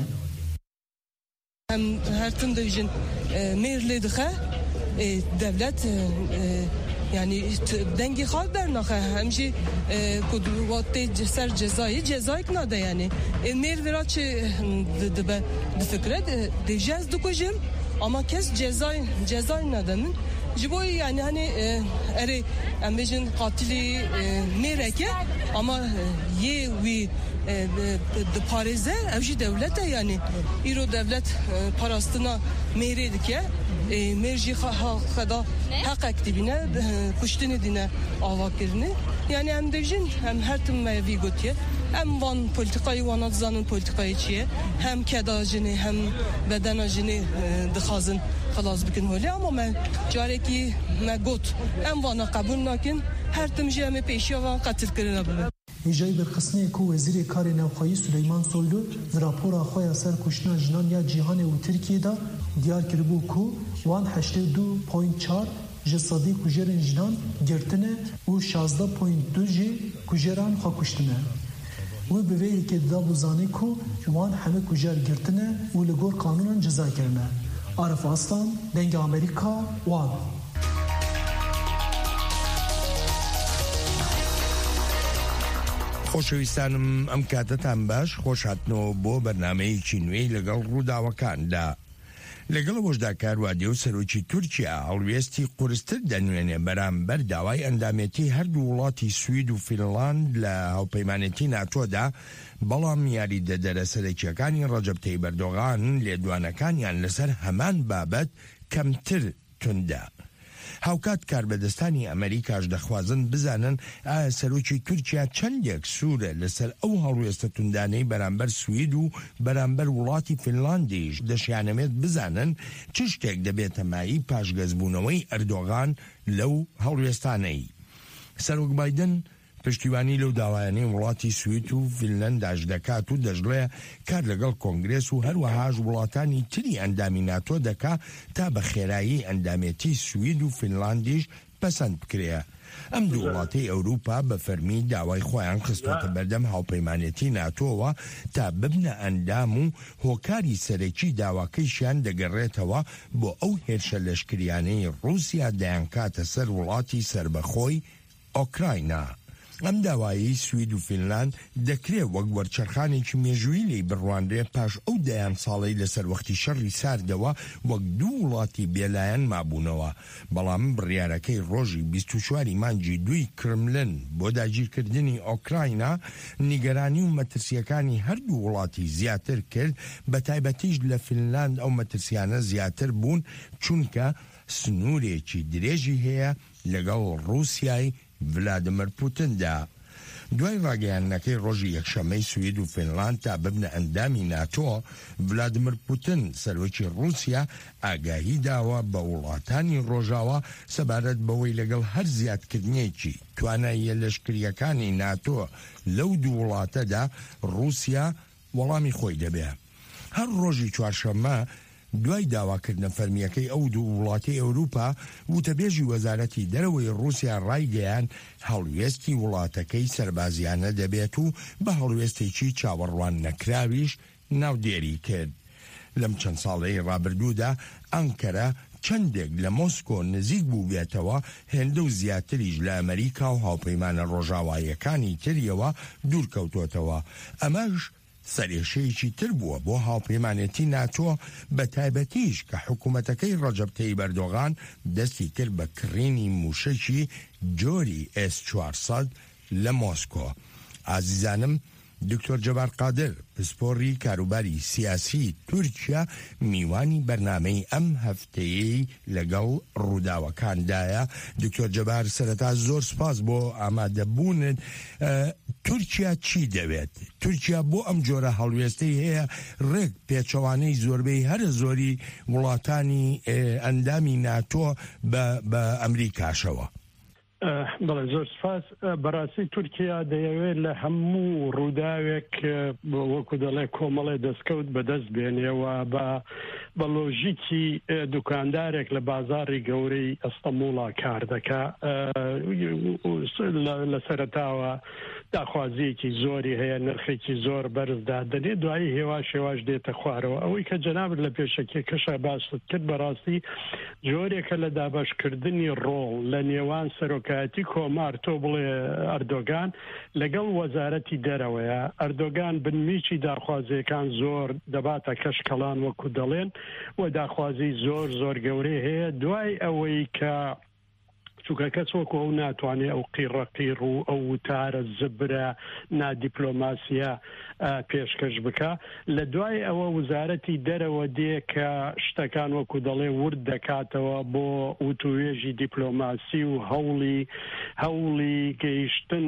[SPEAKER 15] Em her tim dibêjin mêr lê dixe devlet yani dengê xwe dernaxe hem jî ku watê ser cezayê cezayek nade yani mêr vira çi dibe difikre dêje dikujim ama kes cezay cezay nedenin ji bo yani hani erê em bêjin qatilî mêreke ama yê wî diparêze ev jî devlet e yani îro devlet parastina mêrê dike mêr jî xeda heqek dibîne kuştinê dîne avakirinê yani em dibêjin em her tim me vî gotiye hem van politikayê wana dizanin politikayê çi ye hem keda jinê hem bedena jinê dixwazin xelas bikin holê ama me carekî me got em vana qebûl nakin her tim jî em ê pêşiya van qetilkirine bibin.
[SPEAKER 12] Hêjayî Birxistinê ku Wezîrê Karê Navxwayî Suleyman Soylu li rapora xwe ya ser kuştina jinan ya cîhanê û Tirkiyeyê da diyar kiribû ku wan heştê du point çar ji sedî kujerên jinan girtine û şazdeh point du jî kujeran xwe kuştine. Wê bi vê yekê da bû zanî ku wan hemû kujer girtine û li gor kanûnan ceza kirine. Arif Aslan, Dengê Amerîka, Wan.
[SPEAKER 16] خۆشەویستانم ئەم کاتتان باش خۆش هاتنەوە بۆ بەرنامەیەکی نوێی لەگەڵ ڕووداوەکاندا. لەگەڵ بۆشدا کاروادێ و سەرۆکی تورکیا هەڵوێستی قورستر دەنوێنێ بەرامبەر داوای ئەندامەتی هەردوو وڵاتی سوید و فینلاند لە هاوپەیمانەتی ناتۆدا بەڵام یاریدە دەرەسەرەکیەکانی ڕەجەب تەیب ئەردۆغان لێدوانەکانیان لەسەر هەمان بابەت کەمتر توندە. هاوکات کاربەدەستانی ئەمریکاش دەخوازن بزانن ئایا سەرۆکی تورکیا چەندێک سوورە لەسەر ئەو هەڵوێستە توندانەی بەرامبەر سوید و بەرامبەر وڵاتی فینلاندیش دەشیانەمێت بزانن چ شتێک دەبێتە مایی پاشگەزبوونەوەی ئەردۆغان لەو هەڵوێستانەی. سەرۆک بایدن پشتیوانی لەو داوایانەی وڵاتی سوید و فینلەنداش دەکات و دەژڵێ کار لەگەڵ کۆنگرێس و هەروەهاش وڵاتانی تری ئەندامی ناتۆ دەکا تا بە خێرایی ئەندامەتی سوید و فینلاندیش پەسەند بکرێ. ئەم دوو وڵاتی ئەوروپا بە فەرمی داوای خۆیان خستۆتە بەردەم هاوپەیمانەتی ناتۆوە تا ببنە ئەندام و هۆکاری سەرەکی داواکەیشیان دەگەڕێتەوە بۆ ئەو هێرشە لەشکریانەی ڕووسیا دەیانکاتە سەر وڵاتی سربەخۆی ئۆکراینە. ئەم داوایی سوید و فینلاند دەکرێت وەک وەرچەرخانێکی مێژووی لی بڕواندرێ پاش ئەو دەیان ساڵەی لەسەر وەختی شەڕی ساردەوە وەک دوو وڵاتی بێلایەن مابوونەوە، بەڵام بڕیارەکەی ڕۆژی بیست و چواری مانگی دووی کرملن بۆ داگیرکردنی ئۆکراینا نیگەرانی و مەترسیەکانی هەردوو وڵاتی زیاتر کرد، بە تایبەتیش لە فینلاند ئەو مەترسیانە زیاتر بوون چونکە سنوورێکی درێژی هەیە لەگەڵ ڕووسیای ڤلادیمیر پوتیندا. دوای ڕاگەیاندنەکەی ڕۆژی یەکشەمەی سوید و فینلاند تا ببنە ئەندامی ناتۆ، ڤلادیمیر پوتین سەرۆکی ڕووسیا ئاگاهی داوە بە وڵاتانی ڕۆژاوە سەبارەت بەوەی لەگەڵ هەر زیادکردنێکی تواناییە لەشکریەکانی ناتۆ لەو دوو وڵاتەدا ڕووسیا وەڵامی خۆی دەبێ. هەر ڕۆژی چوارشەممە دوای داواکردنە فەرمیەکەی ئەو دوو وڵاتی ئەوروپا، وتەبێژی وەزارەتی دەرەوەی ڕووسیا ڕایگەیان هەڵوێستی وڵاتەکەی سەربازیانە دەبێت و بە هەڵوێستێکی چاوەڕوان نەکراویش ناودێری کرد. لەم چەند ساڵەی ڕابردوودا ئەنکەرە چەندێک لە مۆسکۆ نزیک بوو بێتەوە هێندە و زیاتریش لە ئەمریکا و هاوپەیمانە ڕۆژاوایەکانی تریەوە دوورکەوتۆتەوە. ئەمەش سەرێشەیەکی تر بووە بۆ هاوپەیمانێتی ناتۆ، بە تایبەتیش کە حکوومەتەکەی ڕەجەب تەیب ئەردۆغان دەستی کرد بە کڕینی موشەکی جۆری ئێس چوارسەد لە مۆسکۆ. ئازیزانم، دکتۆر جەبار قادر، پسپۆڕی کاروباری سیاسی تورکیا، میوانی بەرنامەی ئەم هەفتەیەی لەگەڵ ڕووداوەکاندایە. دکتۆر جەبار، سەرەتا زۆر سپاس بۆ ئامادەبوونت. تورکیا چی دەوێت؟ تورکیا بۆ ئەم جۆرە هەڵوێستەی هەیە ڕێک پێچەوانەی زۆربەی هەرە زۆری وڵاتانی ئەندامی ناتۆ بە ئەمریکاشەوە.
[SPEAKER 17] بەڵێ زۆر سپاس. بەڕاستی تورکیا دەیەوێت لە هەموو ڕووداوێک وەکو دەڵێ کۆمەڵێ دەستکەوت بەدەست بێنێەوە بە بە لۆژیکی دوکاندارێک لە بازاڕی گەورەی ئەستەموڵا کار دەکا. لە سەرەتاوە داخوازیەکی زۆری هەیە، نرخێکی زۆر بەرزدا دەنێ، دوایی هێواش هێواش دێتە خوارەوە. ئەوەی کە جەنابەت لە پێشەکی کەشە باست کرد بەڕاستی جۆرێکە لە دابەشکردنی ڕۆڵ لە نێوان سەرۆکایەتی کۆمار تۆ بڵێ ئەردۆگان لەگەڵ وەزارەتی دەرەوەیە. ئەردۆگان بنمیکی داخوازیەکان زۆر دەباتە کەشکەڵان وەکو دەڵێن و داخوازی زۆر زۆر گەورەی هەیە. دوای ئەوەی کە چونکە کەس وەکو ئەو ناتوانێت ئەو قیڕەقیر و ئەو وتارە زبرە نادیپلۆماسیە پێشکەش بکە، لە دوای ئەوە وزارەتی دەرەوە دێ کە شتەکان وەکو دەڵێ ورد دەکاتەوە بۆ وتوێژی دیپلۆماسی و هەوڵی هەوڵی گەیشتن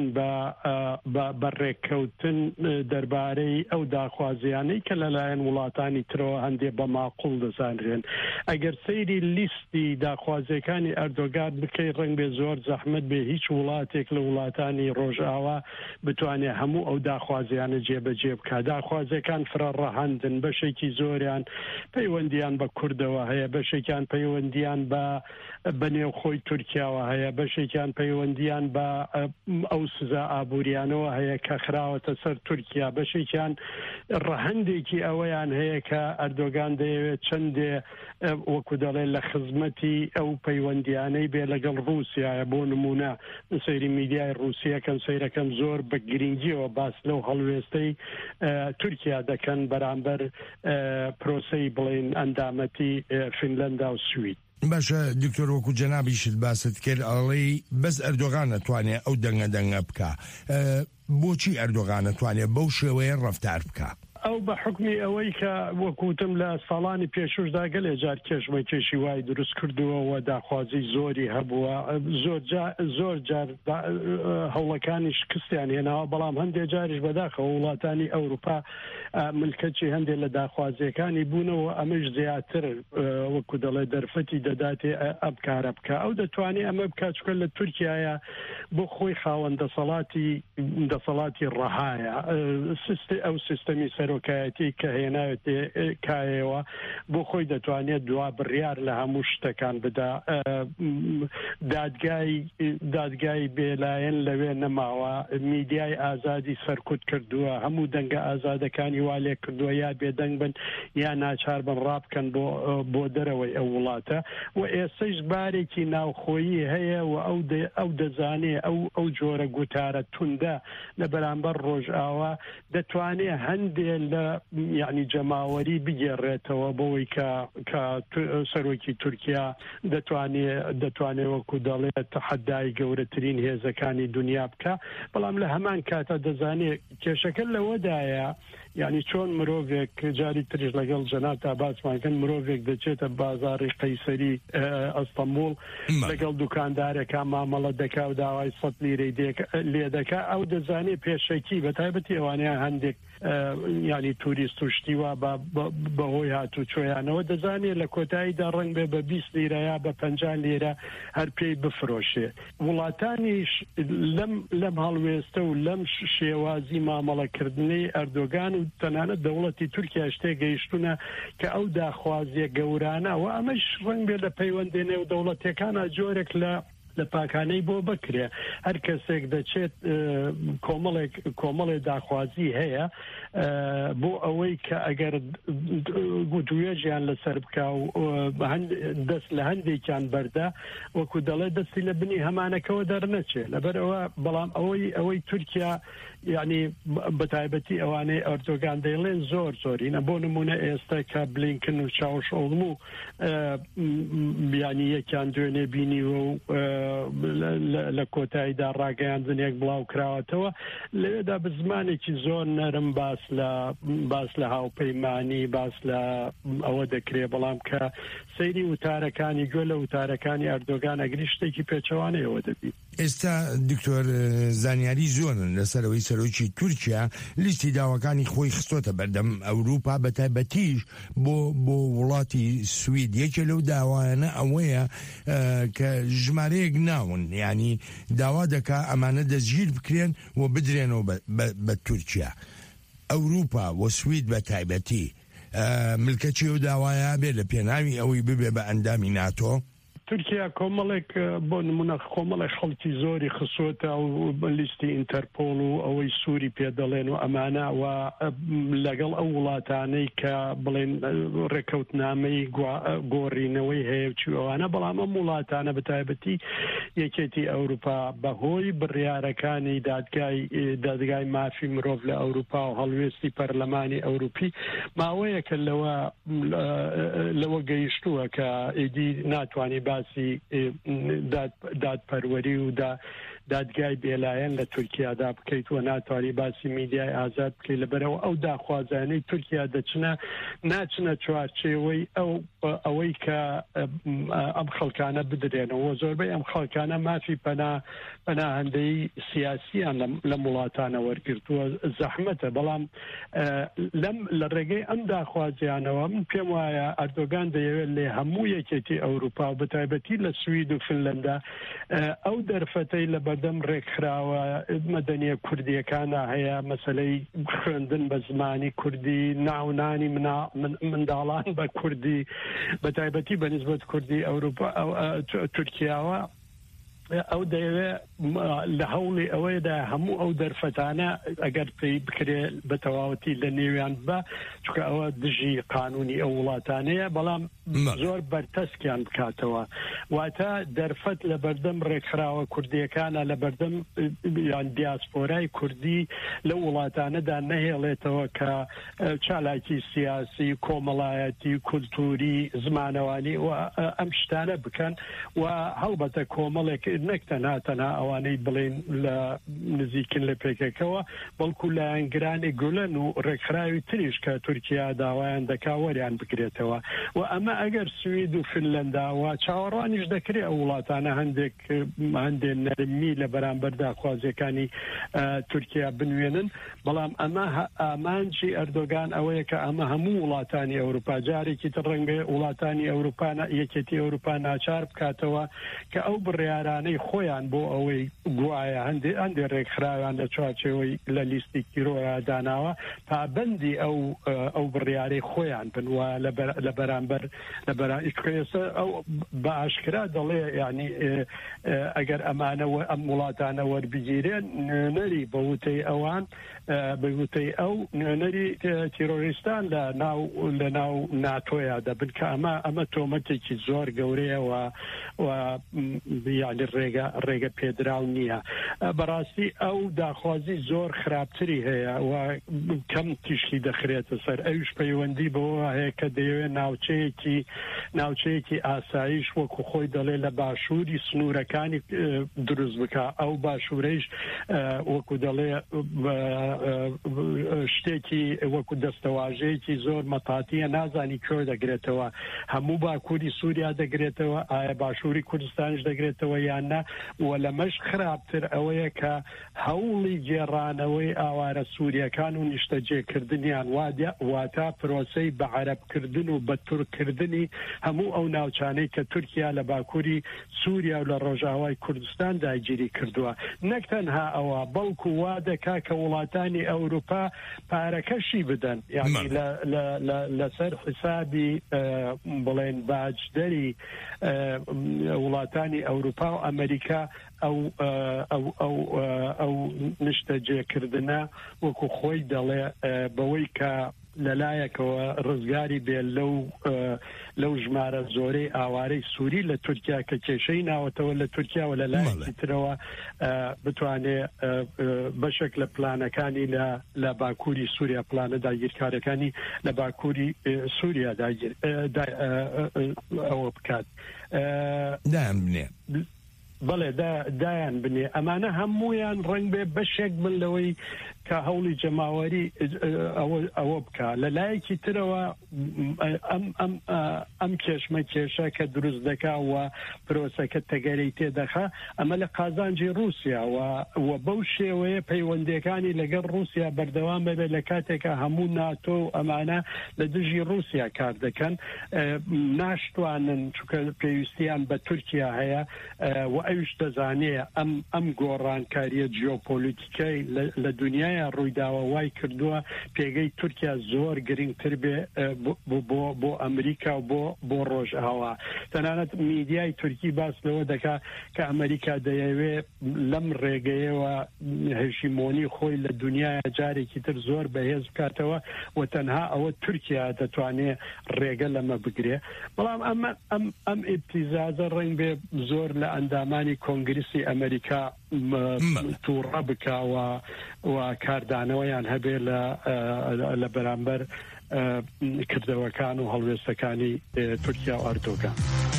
[SPEAKER 17] بە ڕێککەوتن دەربارەی ئەو داخوازیانەی کە لەلایەن وڵاتانی ترەوە هەندێک بە ماقوڵ دەزانرێن. ئەگەر سەیری لیستی داخوازیەکانی ئەردۆگان بکەی ڕەنگ بێ زۆر زەحمەت بێ هیچ وڵاتێک لە وڵاتانی ڕۆژئاوا بتوانێت هەموو ئەو داخوازیانە جێبەجێ بکە. داخوازیەکان فرەڕەهەندن، بەشێکی زۆریان پەیوەندیان بە کوردەوە هەیە، بەشێکیان پەیوەندیان بە بەنێوخۆی تورکیاوە هەیە، بەشێکیان پەیوەندیان بە ئەو سزا ئابوووریانەوە هەیە کە خراوەتە سەر تورکیا، بەشێکیان ڕەهەندێکی ئەوەیان هەیە کە ئەردۆگان دەیەوێت چەندێ وەکو دەڵێ لە خزمەتی ئەو پەیوەندیانەی بێ لەگەڵ ڕووسیایە. بۆ نمونە سەیری میدیای ڕووسیەکەم سەیرەکەم زۆر بە گرنگیەوە باس لەو هەڵوێستەی تورکیا دەکەن بەرامبەر پرۆسەی بڵێن ئەندامەتی فینلەندا و سوید.
[SPEAKER 16] باشە دکتۆر، وەکو جەنابیشت باست کرد ئەڵێی بەس ئەردۆغان نەتوانێت ئەو دەنگە دەنگە بکە. بۆچی ئەردۆغان نەتوانێت بەو شێوەیە ڕەفتار بکە؟
[SPEAKER 17] ئەو بە حکمی ئەوەی کە وەکوتم لە ساڵانی پێشوشدا گەلێ جار کێشمە کێشی وای دروست کردووەوە، داخوازی زۆری هەبووە، زۆر جار هەوڵەکانی شکستیان هێناوە، بەڵام هەندێک جاریش بەداخەوە وڵاتانی ئەوروپا ملکەتی هەندێک لە داخوازیەکانی بوونەوە. ئەمەش زیاتر وەکو دەڵێ دەرفەتی دەداتێ ئەم کارە بکە. ئەو دەتوانێت ئەمە بکات چکە لە تورکیایە بۆ خۆی خاوەن دەسەڵاتی دەسەڵاتی ڕەهایە ئەو سیستەمی سەرۆ سەرۆکایەتی کە هێناوێت کایەوە بۆ خۆی دەتوانێت دوا بڕیار لە هەموو شتەکان بدا. دادگای دادگای بێلایەن لەوێ نەماوە، میدیای ئازادی سەرکوت کردووە، هەموو دەنگە ئازادەکانی وا لێ کردووە، یا بێدەنگ بن یا ناچار بن ڕابکەن بۆ بۆ دەرەوەی ئەو وڵاتە. و ئێستش بارێکی ناوخۆیی هەیە و ئەو دەزانێ ئەو ئەو جۆرە گوتارە توندە لە بەرامبەر ڕۆژئاوا دەتوانێت هەندێک لە یعنی جەماوەری بگێڕێتەوە بۆەوەی کە سەرۆکی تورکیا دەتوانێت دەتوانێت وەکو دەڵێت حەدای گەورەترین هێزەکانی دنیا بکە. بەڵام لە هەمان کاتە دەزانێت کێشەکە لەوەدایە، یعنی چۆن مرۆڤێک جاری تریش لەگەڵ جەناب تا باسمانکەن مرۆڤێک دەچێتە بازاری قەیسەری ئەستەمبول لەگەڵ دوکاندارێکا مامەڵە دەکا و داوای سەد لیرەی لێ دەکا، ئەو دەزانێت پێشەکی بەتایبەتی ئەوانەیە هەندێک ینی توریست و شتیوا بەهۆی هاتوو چۆیانەوە دەزانێت لە کۆتاییدا ڕنگ بێ بە بیست لیرە یا بە پەنجا لیرە هەر پێی بفرۆشێ. وڵاتانیش لەم هەڵوێستە و لەم شێوازی مامەڵەکردنەی ئەردۆگان و تەنانەت دەوڵەتی تورکیا شتێک گەیشتونە کە ئەو داخوازیە گەورانە و ئەمەش ڕنگ بێ لە پەیوەندێنێ و دەوڵەتەکانە جۆرێک لە لە پاکانەی بۆ بکرێ. هەر کەسێک دەچێت کۆمەڵێ داخوازی هەیە بۆ ئەوەی کە ئەگەر گوتوێژیان لەسەر بکە و دەست لە هەندێکیان بەردا وەکو دەڵێ دەستی لە بنی هەمانەکەەوە دەرنەچێت. لەبەرەوە بەڵام ئەوەی ئەوەی تورکیا یعنی بەتایبەتی ئەوانەی ئەردۆگان دەیڵێن زۆر زۆرینە. بۆ نمونە ئێستا کە بلینکن و چاوشئۆغڵ و بیانی یەکیان دوێنێ بینیوە و لە کۆتاییدا ڕاگەیاندنێک بڵاو کراوەتەوە، لەوێدا بە زمانێکی زۆر نەرم باس لە باس لە هاوپەیمانی باس لە ئەوە دەکرێت. بەڵام کە سەیری وتارەکانی گوێ لە وتارەکانی ئەردۆگان ئەگری شتێکی پێچەوانەیەوە دەبی.
[SPEAKER 16] ئێستا دکتۆر زانیاری زۆرن لەسەرەوەی سەرۆکی تورکیا لیستی داواکانی خۆی خستۆتە بەردەم ئەوروپا بەتایبەتیش بۆ بۆ وڵاتی سوید. یەکێ لەو داوایانە ئەوەیە کە ژمارەیەک ناون، ینی داوا دەکا ئەمانە دەستگیر بکرێن و بدرێنەوە بە تورکیا. ئەوروپا و سوید بەتایبەتی ملکەچی و داوایە بێ لە پێناوی ئەوەی ببێ بە ئەندامی ناتۆ.
[SPEAKER 17] تورکیا کۆمەڵێک بۆ نمونە کۆمەڵێک خەڵکی زۆری خسوۆتە و لیستی ئینتەرپۆڵ و ئەوەی سووری پێدەڵێن و ئەمانە و لەگەڵ ئەو وڵاتانەی کە بڵێن ڕێکەوتنامەی گۆڕینەوەی هەیە و ئەوانە. بەڵام ئەم وڵاتانە بەتایبەتی یەکێتی ئەوروپا بەهۆی بڕیارەکانی دادگای دادگای مافی مرۆڤ لە ئەوروپا و هەڵوێستی پەرلەمانی ئەوروپی ماوەیەکە لەوە لەوە گەیشتووە کە ئیدی ناتوانانی باسی دادپەروەری و دادگای بێلایەن لە تورکیادا بکەیت و ناتوانانی باسی میدیای ئازاد بکەیت. لەبەرەوە ئەو داخوازانەی تورکیا دەچنە ناچنە چوارچێوەی ئەو ئەوەی کە ئەم خەڵکانە بدرێنەوە. زۆربەی ئەم خەڵکانە مافی پەنا پەناهەندەی سیاسیان لە وڵاتانە وەرگرتووە، زەحمەتە. بەڵام لەم لە ڕێگەی ئەم داخوازیانەوە من پێم وایە ئەردۆگان دەیەوێت لێ هەموو یەکێتی ئەوروپا و بەتایبەتی لە سوید و فنلەندا ئەو دەرفەتەی لە بەردەم ڕێکخراوە مەدەنیە کوردیەکانە هەیە، مەسەلەی خوێندن بە زمانی کوردی، ناونانی منداڵان بە کوردی بەتایبەتی بە نسبەت کوردی ئەوروپا تورکیاوە ئەو دەیەوێت لە هەوڵی ئەوەیەدا هەموو ئەو دەرفەتانە ئەگەر پێی بکرێ بە تەواوەتی لە نێویان بە، چونکە ئەوە دژی قانونی ئەو وڵاتانەیە، بەڵام زۆر بەرتەسکیان بکاتەوە. واتە دەرفەت لە بەردەم ڕێکخراوە کوردیەکانە لە بەردەم یان دیاسپۆرای کوردی لە وڵاتانەدا نەهێڵێتەوە کە چالاکی سیاسی، کۆمەڵایەتی، کولتوری، زمانەوانی و ئەم شتانە بکەن و هەڵبەتە کۆمەڵێک نەکتەنها تەنها ئەوانەی بڵێن لە نزیکن لە پێکەکەوە، بەڵکو لایەنگرانی گولەن و ڕێکخراوی تریش کە تورکیا داوایان دەکا وەریان بگرێتەوە. و ئەمە ئەگەر سوید و فنلەنداوە چاوەڕوانیش دەکرێت ئەو وڵاتانە هەندێک هەندێک نەرمی لە بەرامبەردا خوازیەکانی تورکیا بنوێنن بەڵام ئەمە ئامانجی ئەردۆگان ئەوەیە کە ئەمە هەموو وڵاتانی ئەوروپا جارێکی تر ڕەنگە وڵاتانی ئەوروپا یەکێتی ئەوروپا ناچار بکاتەوە کە ئەو بڕیارانەی خۆیان بۆ ئەوەی گوایە هەندێک هەندێک ڕێکخراویان لە چوارچێوەی لە لیستی کیرۆیا داناوە پابەندی ئەو ئەو بڕیارەی خۆیان بن و لە بەرامبەر لە بەرامبەر ئەو بە ئاشکرا دەڵێ یعنی ئەگەر ئەمانەوە ئەم وڵاتانە وەربگیرێن نوێنەری بەوتەی ئەوان بەوتەی ئەو نوێنەری تیرۆریستان لە ناو لە ناو ناتۆیا دەبن کە ئەمە ئەمە تۆمەتێکی زۆر گەورەیە و یعنی ڕێگە ڕێگە پێدراو نییە بەڕاستی ئەو داخوازی زۆر خراپتری هەیە و کەم تیشکی دەخرێتە سەر ئەوش پەیوەندی بەوە هەیە کە دەیەوێت ناوچەیەکی ناوچەیەکی ئاسایش وەکو خۆی دەڵێ لە باشووری سنوورەکانی دروست بکە ئەو باشوورەیش وەکو دەڵێ شتێکی وەکو دەستەواژەیەکی زۆر مەتاتیە نازانی کۆ دەگرێتەوە هەموو باکووری سووریا دەگرێتەوە ئایا باشووری کوردستانش دەگرێتەوە یان نە و لەمەش خراپتر ئەوەیە کە هەوڵی گێڕانەوەی ئاوارە سووریەکان و نیشتەجێکردنیان واتە پرۆسەی بە عەرەبکردن و بە تورککردنی هەموو ئەو ناوچانەی کە تورکیا لە باکووری سووریا و لە ڕۆژاوای کوردستان داگیری کردووە نەک تەنها ئەوە بەڵکو وا دەکا کە وڵاتانی ئەوروپا پارەکەشی بدەن یعنی لەسەر حسابی بڵێن باجدەری وڵاتانی ئەوروپا و ئەمریکا ئەو ئەو ئەو نیشتەجێکردنە وەکو خۆی دەڵێ بەوەی کە لەلایەکەوە ڕزگاری بێ لەو لەو ژمارە زۆرەی ئاوارەی سووری لە تورکیا کە کێشەی ناوەتەوە لە تورکیا و لە لایەکی ترەوە بتوانێت بەشێک لە پلانەکانی لە باکووری سووریا پلانە داگیرکارەکانی لە باکووری سووریا داگیر ئەوە بکات
[SPEAKER 16] دایان بنێ
[SPEAKER 17] بەڵێ دایان بنێ ئەمانە هەمویان ڕنگ بێ بەشێک بن لەوەی کە هەوڵی جەماوەری ئەوە بکە لە لایەکی ترەوە ئەم کێشمە کێشە کە دروست دەکا و پرۆسەکە تەگەرەی تێدەخا ئەمە لە قازانجی رووسیا و بەو شێوەیە پەیوەندەکانی لەگەڵ رووسیا بەردەوام بێت لە کاتێکە هەموو ناتۆ و ئەمانە لە دژی رووسیا کار دەکەن ناشتوانن چونکە پێویستیان بە تورکیا هەیە و ئەوش دەزانێ ئەم ئەم گۆڕانکاریە جیۆپۆلیتیکای لە دنیای ڕوویداوە وای کردووە پێگەی تورکیا زۆر گرنگتر بێ بۆ ئەمریکا و بۆ بۆ ڕۆژئاوا تەنانەت میدیای تورکی باس لەوە دەکا کە ئەمریکا دەیەوێت لەم ڕێگەیەوە هژیمۆنی خۆی لە دنیای جارێکی تر زۆر بەهێز بکاتەوە و تەنها ئەوە تورکیا دەتوانێت ڕێگە لەمە بگرێ بەڵام ئەمە ئەم ئەم ئیبتیزازە ڕنگ بێ زۆر لە ئەندامانی کۆنگریسی ئەمریکا تووڕە بکاوە و کاردانەوەیان هەبێ لە بەرامبەر کردەوەکان و هەڵوێستەکانی تورکیا و ئەردۆگان.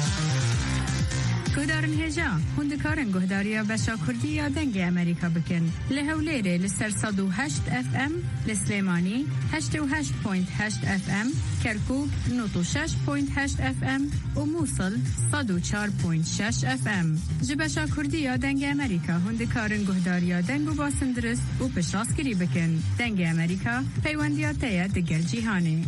[SPEAKER 18] گۆدارن هێژا هوندکارن گۆهداریە بەشا کوردی یا دەنگی ئەمریکا بکن لە هەولێرێ لەسەر سەد و هەشت ئەف ئەم لە سلێمانی هەشت و هەشت پۆینت هەشت ئەف ئەم کەرکووک نۆ و شەش پۆینت هەشت ئەف ئەم و مووسڵ سەد و چوار پۆینت شەش ئەف ئەم ji بەشا کوردی یا دەنگی ئەمریکا هوندکارن گۆهداریە دەنگ و باسن درست و پشتڕاستگیری بکن دەنگی ئەمریکا پەیوەندیاتەیە دەگەل جیهانێ.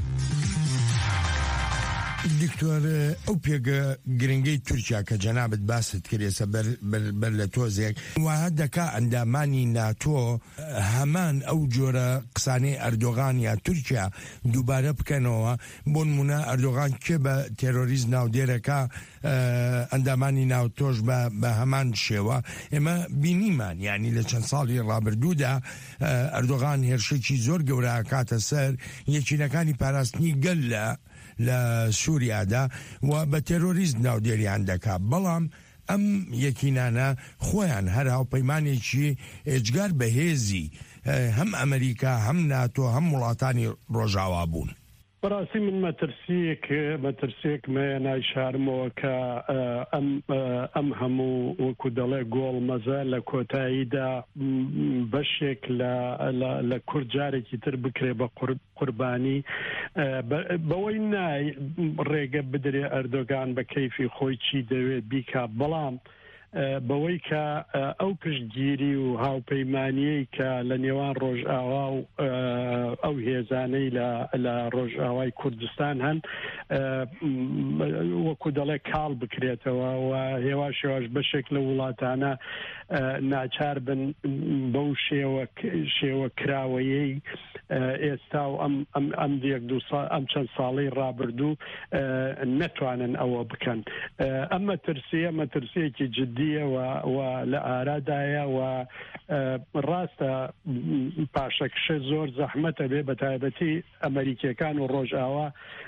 [SPEAKER 16] دکتۆر ئەو پێگە گرنگەی تورکیا کە جەنابەت باست کردێسە بەر لە تۆزێک وایە دەکا ئەندامانی ناتۆ هەمان ئەو جۆرە قسانەی ئەردۆغان یا تورکیا دووبارە بکەنەوە بۆ نمونە ئەردۆغان کێ بە تێرۆریزم ناودێرەکە ئەندامانی ناوتۆش بە هەمان شێوە ئێمە بینیمان یعنی لە چەند ساڵی ڕابردوودا ئەردۆغان هێرشێکی زۆر گەورە کاتە سەر یەکینەکانی پاراستنی گەل لە لە سووریادا و بە تێرۆریزم ناودێریان دەکا بەڵام ئەم یەکینانە خۆیان هەر هاوپەیمانێکی ئێجگار بەهێزی هەم ئەمریکا هەم ناتۆ هەم وڵاتانی ڕۆژاوا بوون.
[SPEAKER 17] بەڕاستی من مەترسیەک مەترسێک مە نایشارمەوە کە ئەم ئەم هەموو وەکو دەڵێ گۆڵ مەزە لە کۆتاییدا بەشێک لە کورد جارێکی تر بکرێ بە قوربانی بەوەی نای ڕێگە بدرێ ئەردۆگان بە کەیفی خۆی چی دەوێت بیکا بەڵام بەوەی کە ئەو پشتگیری و هاوپەیمانیەی کە لە نێوان ڕۆژئاوا و ئەو هێزانەی لە ڕۆژئاوای کوردستان هەن وەکو دەڵێ کاڵ بکرێتەوە و هێوا شێواش بەشێک لە وڵاتانە ناچار بن بەو شێوە کراوەیەی ئێستا و ئەم دیەک دو ئەم چەند ساڵەی ڕابردوو نەتوانن ئەوە بکەن. ئەم مەترسیە مەترسیەکی جددیە و لە ئارادایە و ڕاستە پاشەکشە زۆر زەحمەتە بێ بە تایبەتی ئەمریکیەکان و ڕۆژئاوا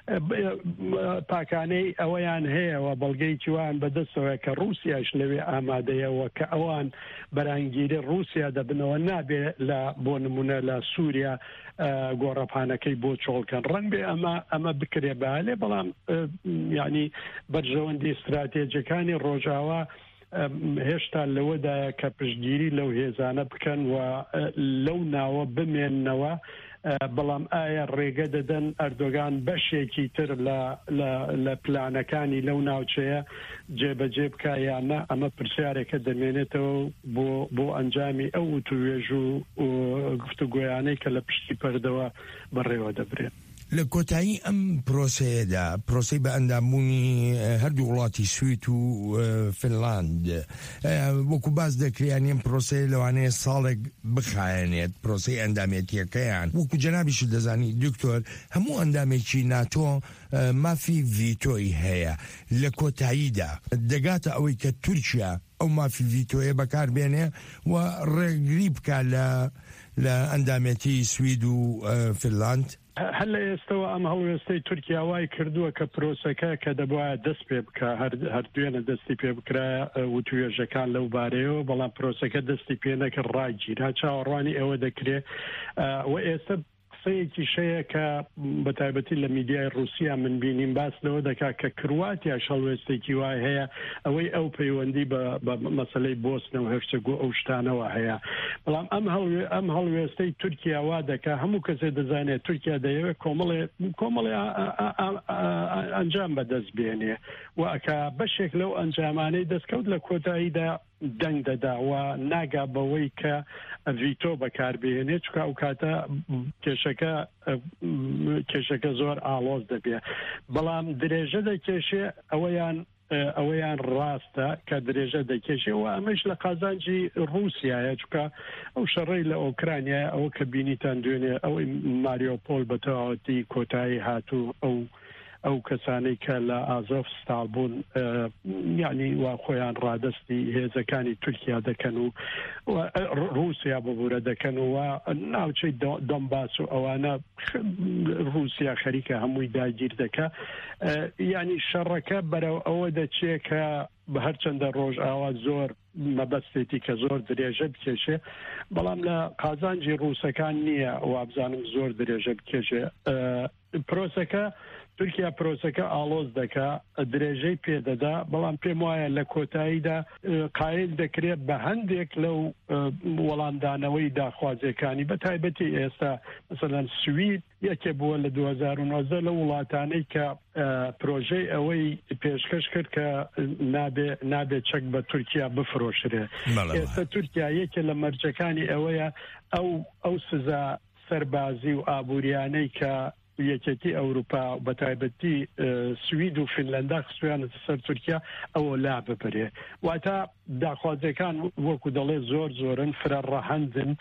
[SPEAKER 17] پاکانەی ئەوەیان هەیەەوە بەڵگەی چوان بەدەستەوە کە ڕووسیاش لەوێ ئامادەیەوە کە ئەوان بەرانگیری ڕووسیا دەبنەوە نابێ لە بۆ نمونە لە سووریا گۆڕەپانەکەی بۆ چۆڵکەن ڕەنگ بێ ئەمە ئەمە بکرێ بەالێ بەڵام ینی بەرژەوەندی استراتێجەکانی ڕۆژاوا هێشتا لەوەدایە کە پشتگیری لەو هێزانە بکەن و لەو ناوە بمێننەوە بەڵام ئایا ڕێگە دەدەن ئەردۆگان بەشێکی تر لە پلانەکانی لەو ناوچەیە جێبەجێ بکە یانە ئەمە پرسیارێکە دەمێنێتەوە بۆ ئەنجامی ئەو وتوێژ و گفتوگۆیانەی کە لە پشتی پەردەوە بەڕێوە دەبرێت.
[SPEAKER 16] لە کۆتایی ئەم پرۆسەیەدا پرۆسی بە ئەندامبوونی هەردوو وڵاتی سوید و فنلاند وەکو باز دەکریان ئەم پرۆسەیە لەوانەیە ساڵێک بخایەنێت پرۆسی ئەندامێتیەکەیان وەکو جەنابیش دەزانی دکتۆر هەموو ئەندامێکی ناتۆ مافی ڤیتۆی هەیە لە کۆتاییدا دەگاتە ئەوەی کە تورکیا ئەو مافی ڤیتۆیە بەکاربێنێ و ڕێگری بکە لە ئەندامێتی سوید و فنلاند.
[SPEAKER 17] هەر لە ئێستەوە ئەم هەڵوێستەی تورکیا وای کردووە کە پرۆسەکە کە دەبواە دەست پێ بکە هەردوێنە دەستی پێ بکرایە وتوێژەکان لەو بارەیەوە بەڵام پرۆسەکە دەستی پێ نەکرد ڕایگیرا چاوەڕوانی ئەوە دەکرێ و ئێستا قسەیەکی شەیە کە بە تایبەتی لە میدیای رووسیا من بینیم باس لەوە دەکات کە کرواتیا هەڵوێستێکی وای هەیە ئەوەی ئەو پەیوەندی بە مەسەلەی بۆسنە و هەرچەگۆ ئەو شتانەوە هەیە بەڵام ئەم هەڵوێستەی تورکیا وا دەکات هەموو کەسێ دەزانێت تورکیا دەیەوێت کۆمەڵێ ئەنجام بەدەست بێنێ و ئەکا بەشێک لەو ئەنجامانەی دەستکەوت لە کۆتاییدا دەنگ دەدا و ناگا بەوەی کە ڤیتۆ بەکاربێنێ چکە ئەو کاتە کێشەکە کێشەکە زۆر ئاڵۆز دەبێ بەڵام درێژە دەکێشێ ئەوەیان ئەوەیان ڕاستە کە درێژە دەکێشێ و ئەمەش لە قازانجی رووسایە چکە ئەو شەڕەی لە ئۆکرانیا ئەوە کە بینیتان دوێنێ ئەوەی ماریۆپۆل بە تەواوەتی کۆتایی هاتوو ئەو ئەو کەسانەی کە لە ئازۆف ستال بوون یعنی وا خۆیان ڕادستی هێزەکانی تورکیا دەکەن و رووسیا ببوورە دەکەن و ناوچەی دۆنباس و ئەوانە رووسیا خەریکە هەمووی داگیر دەکە یعنی شەڕەکە بەرەو ئەوە دەچێ کە بە هەرچەندە ڕۆژ ئاوا زۆر مەبەستێتی کە زۆر درێژە بکێشێ بەڵام لە قازانجی رووسەکان نییە وابزانم زۆر درێژە بکێشێ پرۆسەکە تورکیا پرۆسەکە ئاڵۆز دەکا درێژەی پێدەدا بەڵام پێم وایە لە کۆتاییدا قایل دەکرێت بە هەندێک لەو وەڵامدانەوەی داخوازیەکانی بە تایبەتی ئێستا مثلەن سوید یەکێ بووە لە دوو هەزار و نۆزدە لە وڵاتانەی کە پرۆژەی ئەوەی پێشکەش کرد کە نابێت چەک بە تورکیا بفرۆشرێ ئێستا تورکیا یەکێ لە مەرجەکانی ئەوەیە ئەو ئەو سزا سەربازی و ئابوووریانەی کە یەکێتی ئەوروپا بە تایبەتی سوید و فینلەندا خسویانە سەر تورکیا ئەوە لا ببرێ واتە داخوازیەکان وەکو دەڵێ زۆر زۆرن فرە ڕەهەندن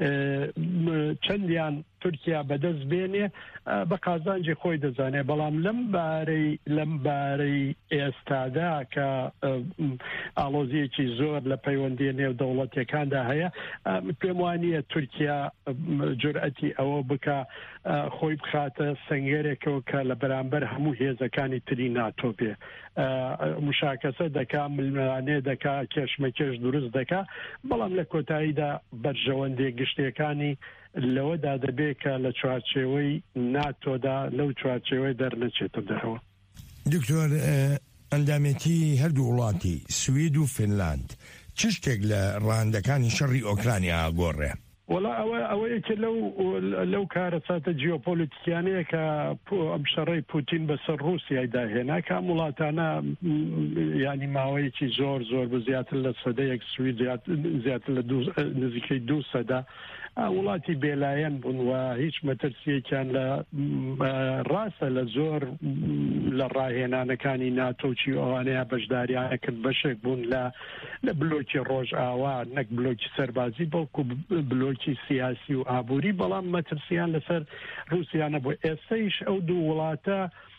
[SPEAKER 17] چەندیان تورکیا بەدەست بێنێ بە قازانجی خۆی دەزانێ بەڵام لەم بارەی لەم بارەی ئێستادا کە ئاڵۆزیەکی زۆر لە پەیوەندی نێو دەوڵەتیەکاندا هەیە پێم وانییە تورکیا جورئەتی ئەوە بکە خۆی بخاتە سەنگەرێکەوە کە لە بەرامبەر هەموو هێزەکانی تری ناتۆ بێ مشاکەسە دەکا ملمانێ دەکا کێشمەکێش دروست دەکا بەڵام لە کۆتاییدا بەرژەوەندێ گشتیەکانی لەوەدا دەبێت کە لە چوارچێوەی ناتۆدا لەو چوارچێوەی دەرنەچێتە دەرەوە.
[SPEAKER 16] دکتۆر ئەندامەتی هەردوو وڵاتی سوید و فینلاند چ شتێک لە ڕاهەندەکانی شەڕی ئۆکرانیا گۆڕێ؟
[SPEAKER 17] وڵا ئەوە ئەوەیەکە لەو لەو کارەساتە جیۆپۆلیتیکیانەیە کە ئەم شەڕەی پوتین بەسەر رووسیای داهێنا کە ئەم وڵاتانە ینی ماوەیەکی زۆر زۆر بە زیاتر لە سەدەیەک سوید زیاتر لە نزیکەی دوو سەدا وڵاتی بێلایەن بوون و هیچ مەترسیەکیان لە ڕاستە لە زۆر لە ڕاهێنانەکانی ناتۆچی ئەوانەیە بەشداریانە کرد بەشێک بوون لە لە بلۆکی ڕۆژ ئاوا نەک بلۆکی سەربازی بەڵکو بلۆکی سیاسی و ئابووری بەڵام مەترسیان لەسەر رووسیانە بوو. ئێستەیش ئەو دوو وڵاتە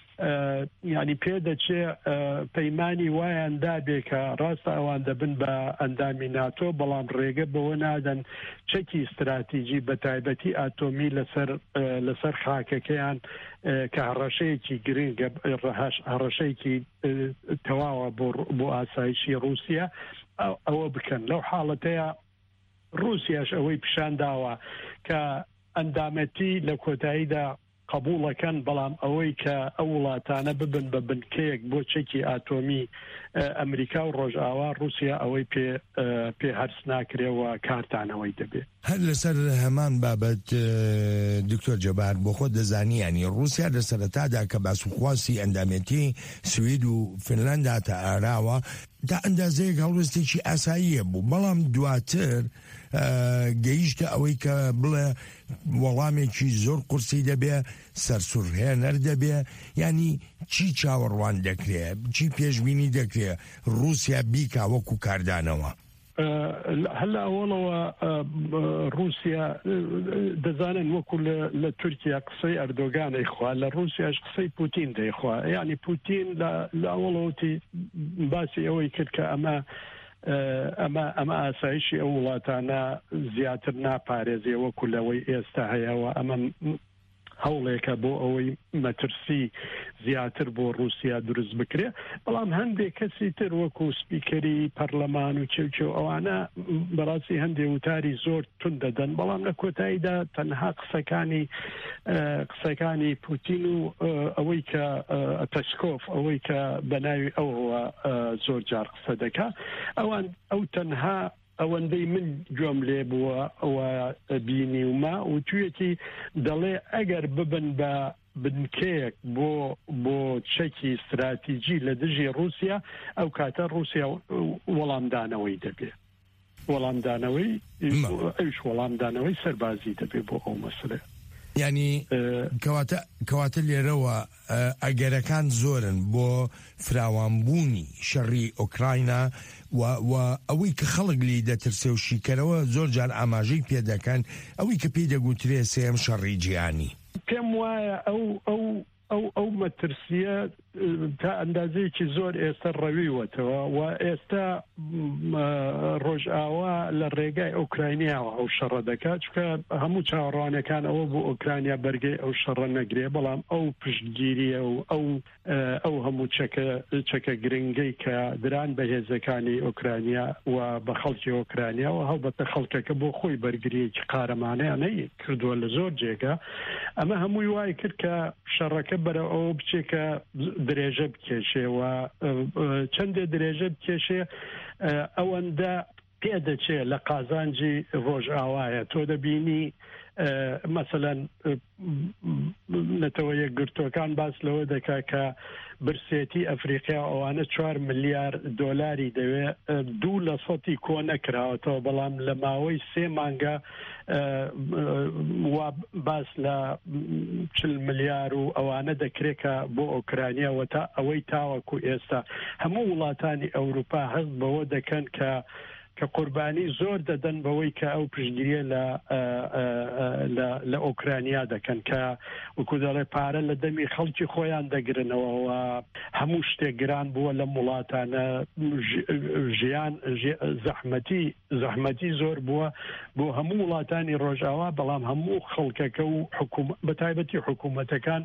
[SPEAKER 17] ینی پێدەچێ پەیمانی وایان دابێ کە ڕاستە ئەوان دەبن بە ئەندامی ناتۆ بەڵام ڕێگە بەوە نادەن چەکی استراتیژی بە تایبەتی ئاتۆمی لەسەر لەسەر خاکەکەیان کە هەڕەشەیەکی گرنگە هەڕەشەیەکی تەواوە بۆ ئاسایشی رووسیا ئەوە بکەن. لەو حاڵەتەیە رووسیاش ئەوەی پیشان داوە کە ئەندامەتی لە کۆتاییدا قبولەکەن بەڵام ئەوەی کە ئەو وڵاتانە ببن بە بنکەیەک بۆ چەکی ئاتۆمی ئەمریکا و ڕۆژئاوا رووسیا ئەوەی پێ پێ هەرس ناکرێەوە کارتانەوەی دەبێت.
[SPEAKER 16] هەر لەسەر هەمان بابەت دکتۆر جەبار بۆ خۆ دەزانی ینی رووسیا لە سەرەتادا کە باسوخواسی ئەندامەتی سوید و فینلاند هاتە ئاراوە تا ئەندازەیەک هەڵوێستێکی ئاساییە بوو بەڵام دواتر گەیشتە ئەوەی کە بڵێ وەڵامێکی زۆر قورسی دەبێ سەرسوڕهێنەر دەبێ ینی چی چاوەڕوان دەکرێ چی پێشبینی دەکرێ رووسیا بیکا وەکو کاردانەوە؟
[SPEAKER 17] هەلا ئەوڵەوە رووسیا دەزانن وەکو لە تورکیا قسەی ئەردۆگانەی خوا لە رووسیاش قسەی پوتین دەیخوا ینی پوتین لە ئەوڵەوەتی باسی ئەوەی کرد کە ئەمە ئەمە ئەمە ئاسایشی ئەو وڵاتانە زیاتر ناپارێزیە وەکو لەوەی ئێستا هەیەەوە ئەمە هەوڵێکە بۆ ئەوەی مەترسی زیاتر بۆ رووسیا دروست بکرێ بەڵام هەندێک کەسی تر وەکو سپیکەری پەرلەمان و چێوچێو ئەوانە بەڕاستی هەندێک وتاری زۆر تون دەدەن بەڵام لە کۆتاییدا تەنها قسەکانی قسەکانی پوتین و ئەوەی کە پەسکۆف ئەوەی کە بەناوی ئەوەوە زۆر جار قسە دەکا ئەوان ئەو تەنها ئەوەندەی من گوێم لێ بووە ئەوە بینی وما و توێتی دەڵێ ئەگەر ببن بە بنکەیەک بۆ بۆ چەکی استراتیژی لە دژی رووسیا ئەو کاتە رووسیا وەڵامدانەوەی دەبێت وەڵامدانەوەی ئەوش وەڵامدانەوەی سەربازی دەبێت بۆ ئەو مەسلێ
[SPEAKER 16] ینی کەواتە لێرەوە ئەگەرەکان زۆرن بۆ فراوانبوونی شەڕی ئۆکراینە و ئەوەی کە خەڵک لی دەترسێ و شیکەرەوە زۆر جار ئاماژەی پێدەکەن ئەوەی کە پێی دەگوترێ سێم شەڕی جیهانی.
[SPEAKER 17] پێم وایە ئەو ئەو ئەو ئەو مەترسیە تا ئەندازەیەکی زۆر ئێستا ڕەویوەتەوە و ئێستا ڕۆژئاوا لە ڕێگای ئۆکراینیاوە ئەو شەڕە دەکات چکە هەموو چاوەڕوانەکان ئەوە بۆ ئۆکرانیا بەرگەی ئەو شەڕە نەگرێ بەڵام ئەو پشتگیریە و ئەو ئەو هەموو چەکە چەکە گرنگەی کە دران بە هێزەکانی ئۆکرانیا و بە خەڵکی ئۆکرانیا و هەڵبەتە خەڵکەکە بۆ خۆی بەرگریەکی قارەمانەیانەی کردووە لە زۆر جێگا ئەمە هەمووی وای کرد کە شەڕەکە بەرە ئەوە بچێکە درێژە بکێشێەوە چەندێ درێژە بکێشێ ئەوەندە پێدەچێ لە قازانجی ڕۆژئاوایە تۆ دەبینی مەسەلەن نەتەوە یەکگرتوەکان باس لەوە دەکا کە برسێتی ئەفریقیا ئەوانە چوار ملیار دۆلاری دەوێت دوو لە سەتی کۆ نەکراوەتەوە بەڵام لە ماوەی سێ مانگە باس لە چل ملیار و ئەوانە دەکرێتکە بۆ ئۆکرانیاوە تا ئەوەی تاوەکو ئێستا هەموو وڵاتانی ئەوروپا هەست بەوە دەکەن کە کە قوربانی زۆر دەدەن بەوەی کە ئەو پشتگیریە لە ئۆکرانیا دەکەن کە وەکو دەڵێ پارە لە دەمی خەڵکی خۆیان دەگرنەوە و هەموو شتێک گران بووە لە وڵاتانە ژیان زەحمەتی زەحمەتی زۆر بووە بۆ هەموو وڵاتانی ڕۆژئاوا بەڵام هەموو خەڵکەکە و بە تایبەتی حکوومەتەکان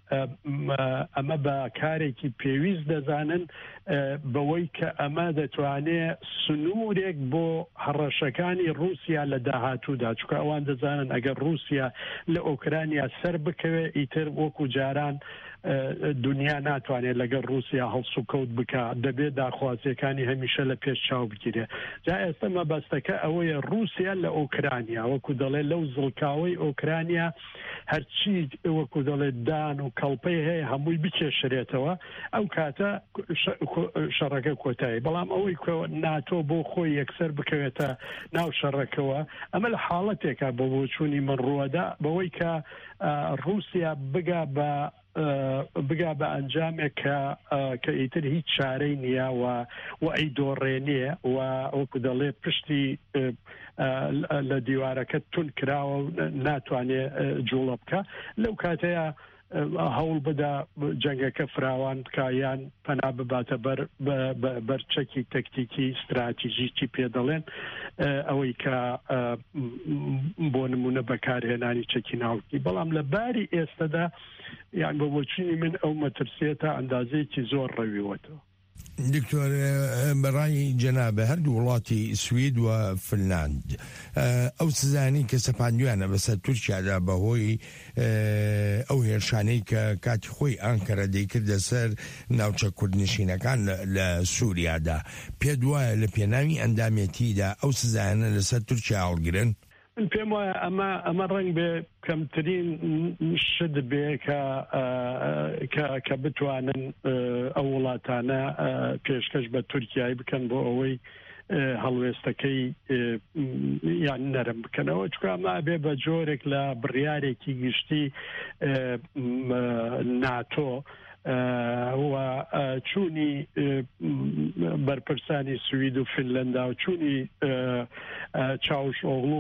[SPEAKER 17] ئەمە بە کارێکی پێویست دەزانن بەوەی کە ئەمە دەتوانێت سنوورێک بۆ هەڕەشەکانی رووسیا لە داهاتوودا، چکە ئەوان دەزانن ئەگەر رووسیا لە ئۆکرانیا سەر بکەوێ ئیتر وەکو جاران دنیا ناتوانێت لەگەڵ رووسیا هەڵس و کەوت بکە، دەبێت داخوازیەکانی هەمیشە لە پێش چاو بگیرێ. جا ئێستا مەبەستەکە ئەوەیە رووسیا لە ئۆکرانیا وەکو دەڵێ لەو زڵکاوەی ئۆکرانیا هەرچی وەکو دەڵێت دان و کەڵپەی هەیە هەمووی بکێشرێتەوە، ئەو کاتە شەڕەکە کۆتایی. بەڵام ئەوەی ناتۆ بۆ خۆی یەکسەر بکەوێتە ناو شەڕەکەوە، ئەمە لە حاڵەتێکە بە بۆچوونی من ڕووەدا بەوەی کە رووسیا بگا بە بگا بە ئەنجامێک کە ئیتر هیچ چارەی نییە و ئەی دۆڕێنیە و وەکو دەڵێ پشتی لە دیوارەکە تون کراوە و ناتوانێت جوڵە بکە، لەو کاتەیە هەوڵ بدا جەنگەکە فراوان بکە یان پەنا بباتە بەرچەکی تەکتیکی استراتیژیکی پێ دەڵێن، ئەوەی کە بۆ نمونە بەکارهێنانی چەکی ناوکی. بەڵام لە باری ئێستادا یان بە بۆچوونی من ئەو مەترسێتە ئەندازەیەکی زۆر ڕەویوەتەوە.
[SPEAKER 16] دکتۆر بەڕای جەنابە هەردوو وڵاتی سوید و فنلاند ئەو سزانی کە سەپاندویانە بەسەر تورکیادا بەهۆی ئەو هێرشانەی کە کاتی خۆی ئانکەرە دەیکردە سەر ناوچە کوردنشینەکان لە سووریادا، پێت وایە لە پێناوی ئەندامەتیدا ئەو سزایانە لەسەر تورکیا هەڵگرن؟
[SPEAKER 17] من پێم وایە ئەمە ئەمە ڕەنگ بێ کەمترین شت بێ کە بتوانن ئەو وڵاتانە پێشکەش بە تورکیای بکەن بۆ ئەوەی هەڵوێستەکەی یان نەرم بکەنەوە، چکە ئەمە بێ بە جۆرێک لە بڕیارێکی گشتی ناتۆ و چوونی بەرپرسانی سوید و فینلەندا و چوونی چاوشئۆغڵو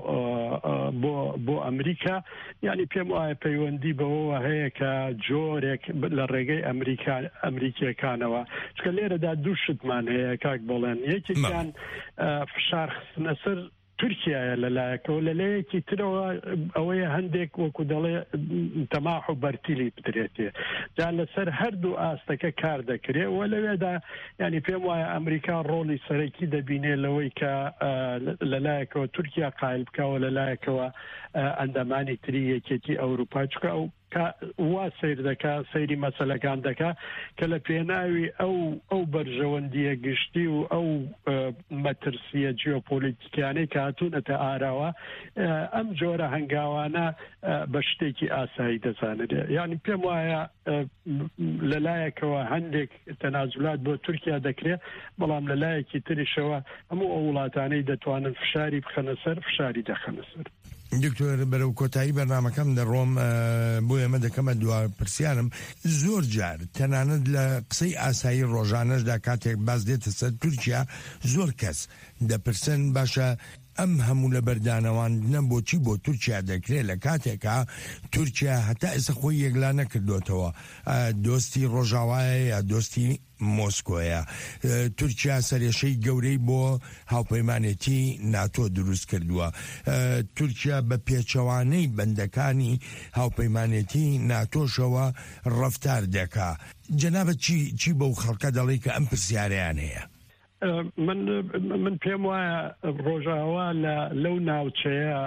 [SPEAKER 17] بۆ ئەمریکا، یعنی پێم وایە پەیوەندی بەوەوە هەیە کە جۆرێک لە ڕێگەی ئەمریکیەکانەوە، چکە لێرەدا دوو شتمان هەیە کاک بڵێن، یەکێکیان فشار خستنە سەر تورکیایە لەلایەکەوە، لەلایەکی ترەوە ئەوەیە هەندێک وەکو دەڵێ تەماح و بەرتیلی بدرێتێ، جا لەسەر هەردوو ئاستەکە کار دەکرێت و لەوێدا ینی پێم وایە ئەمریکا ڕۆڵی سەرەکی دەبینێ لەوەی کە لەلایەکەوە تورکیا قایل بکەوە لەلایەکەوە ئەندامانی تری یەکێتی ئەوروپا، چکە ئەو وا سیر دەکا سەیری مەسەلەکان دەکا کە لە پێناوی ئەو ئەو بەرژەوەندیە گشتی و ئەو مەترسیە جیۆپۆلیتیکیانەی کە هاتوونەتە ئاراوە ئەم جۆرە هەنگاوانە بە شتێکی ئاسایی دەزانێت. یعنی پێم وایە لەلایەکەوە هەندێک تەنازولات بۆ تورکیا دەکرێت، بەڵام لەلایەکی تریشەوە هەموو ئەو وڵاتانەی دەتوانن فشاری بخەنە سەر فشاری دەخەنە سەر.
[SPEAKER 16] دکتۆر بەرەو کۆتایی بەرنامەکەم دەڕۆم بۆ ئێمە دەکەمە دووار پرسیارم زۆر جار تەنانەت لە قسەی ئاسایی ڕۆژانەشدا کاتێک باز دێتە سەر تورکیا زۆر کەس دەپرسن باشە ئەم هەموو لە بەردانەوانە بۆچی بۆ تورکیا دەکرێت لە کاتێکا تورکیا هەتا ئێستا خۆی یەکلا نەکردوێتەوە، دۆستی ڕۆژاوایە یا دۆستی مۆسکۆیە. تورکیا سەرێشەی گەورەی بۆ هاوپەیمانێتی ناتۆ دروست کردووە، تورکیا بە پێچەوانەی بەندەکانی هاوپەیمانێتی ناتۆشەوە ڕەفتار دەکا. جەنابەت چی بەو خەڵکە دەڵێ کە ئەم پرسیارەیان هەیە؟
[SPEAKER 17] من من پێم وایە ڕۆژاوا لەو ناوچەیە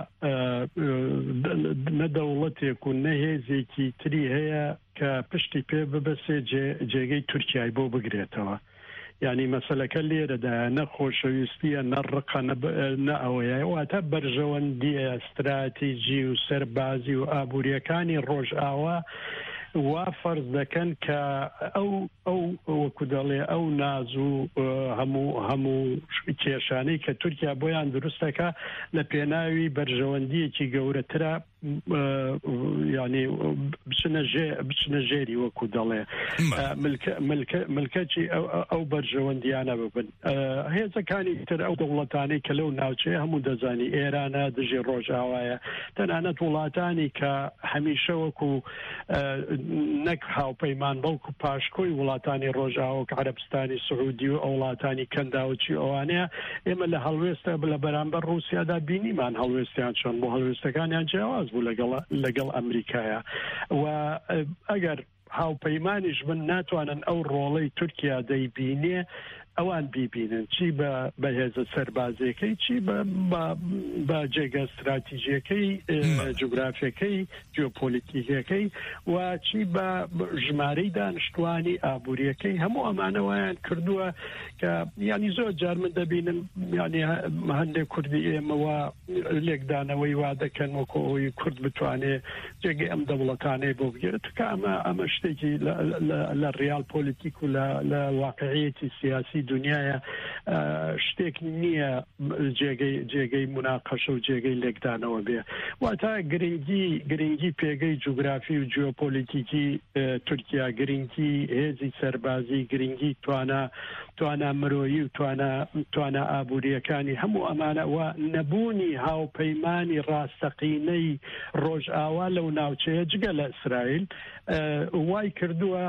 [SPEAKER 17] نەدەوڵەتێک و نەهێزێکی تری هەیە کە پشتی پێ ببەسێ جێگەی تورکیای بۆ بگرێتەوە. یعنی مەسەلەکە لێرەدا نەخۆشەویستیە نەڕقە نە ئەوەیە، واتە بەرژەوەندیە استراتیژی و سەربازی و ئابوووریەکانی ڕۆژئاوا وا فەرز دەکەن کە ئەو ئەو وەکو دەڵێ ئەو ناز و هەموو هەموو کێشانەی کە تورکیا بۆیان دروستەکە لە پێناوی بەرژەوەندیەکی گەورەترە ینی بچنە ژێری وەکو دەڵێ ملکەتی ئەو بەرژەوەندیانە ببن. هێزەکانی تر ئەو دەوڵەتانەی کە لەو ناوچەیە هەموو دەزانی ئێرانە دژی ڕۆژئاوایە، تەنانەت وڵاتانی کە هەمیشە وەکو نەک هاوپەیمان بەڵکو پاشکۆی وڵاتانی ڕۆژئاوا کە عەرەبستانی سعودی و وڵاتانی کەنداوچی ئەوانەیە ئێمە لە هەڵوێستە لە بەرامبەر ڕووسیادا بینیمان هەڵوێستیان چۆن بۆ هەڵوێستەکانیان جیاواز بوو لەگەڵ ئەمریکایە و ئەگەر هاوپەیمانیش من ناتوانن ئەو ڕۆڵەی تورکیا دەیبینێ ئەوان بیبینن چی بە هێزە سەربازیەکەی چی بە جێگە استراتیژیەکەی جوگرافیەکەی جیۆپۆلیتیکەکەی و چی بە ژمارەی دانیشتوانی ئابوووریەکەی هەموو ئەمانەوەیان کردووە کە ینی زۆر جار من دەبینم ینی هەندێک کوردی ئێمەوە لێکدانەوەی وا دەکەن وەکو ئەوی کورد بتوانێت جێگەی ئەم دەوڵەتانەی بۆ بگێرێت کە ئەمە ئەمە شتێکی لە ڕیال پۆلیتیک و لە واقعیەتی سیاسی دنیاە شتێک نییە جێگەی مناقەشە و جێگەی لێکدانەوە بێ واتە گرنگی گرنگی پێگەی جوگرافی و جیۆپۆلیتیکی تورکیا گرنگی هێزی سەربازی گرنگی توانە توانە مرۆیی و توانە ئابوووریەکانی هەموو ئەمانە و نەبوونی هاوپەیمانی ڕاستەقینەی ڕۆژئاوا لەو ناوچەیە جگە لە ئیسرائیل وای کردووە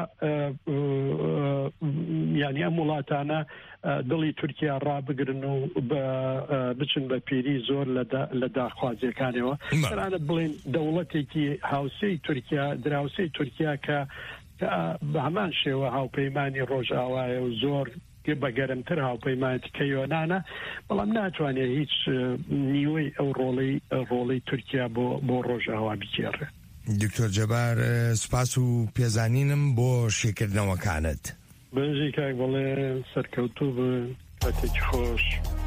[SPEAKER 17] ینی ئەم وڵاتانە دڵی تورکیا ڕابگرن و بچن بە پیری زۆر لە داخوازیەکانەوە سەرانە بڵێن دەوڵەتێکی هاوسەی تورکیا دراوسەی تورکیا کە بە هەمان شێوە هاوپەیمانی ڕۆژئاوایە و زۆر بە گەرمتر هاوپەیمانێتی کە یۆنانە بەڵام ناتوانێت هیچ نیوەی ئەو ڕۆڵەی ڕۆڵەی تورکیا بۆ ڕۆژئاوا بگێڕێ.
[SPEAKER 16] دکتۆر جەبار سوپاس و پێزانینم بۆ شێکردنەوەکانت.
[SPEAKER 17] بنجی کاک بڵێ سەرکەوتوو بن کاتێکی خۆش.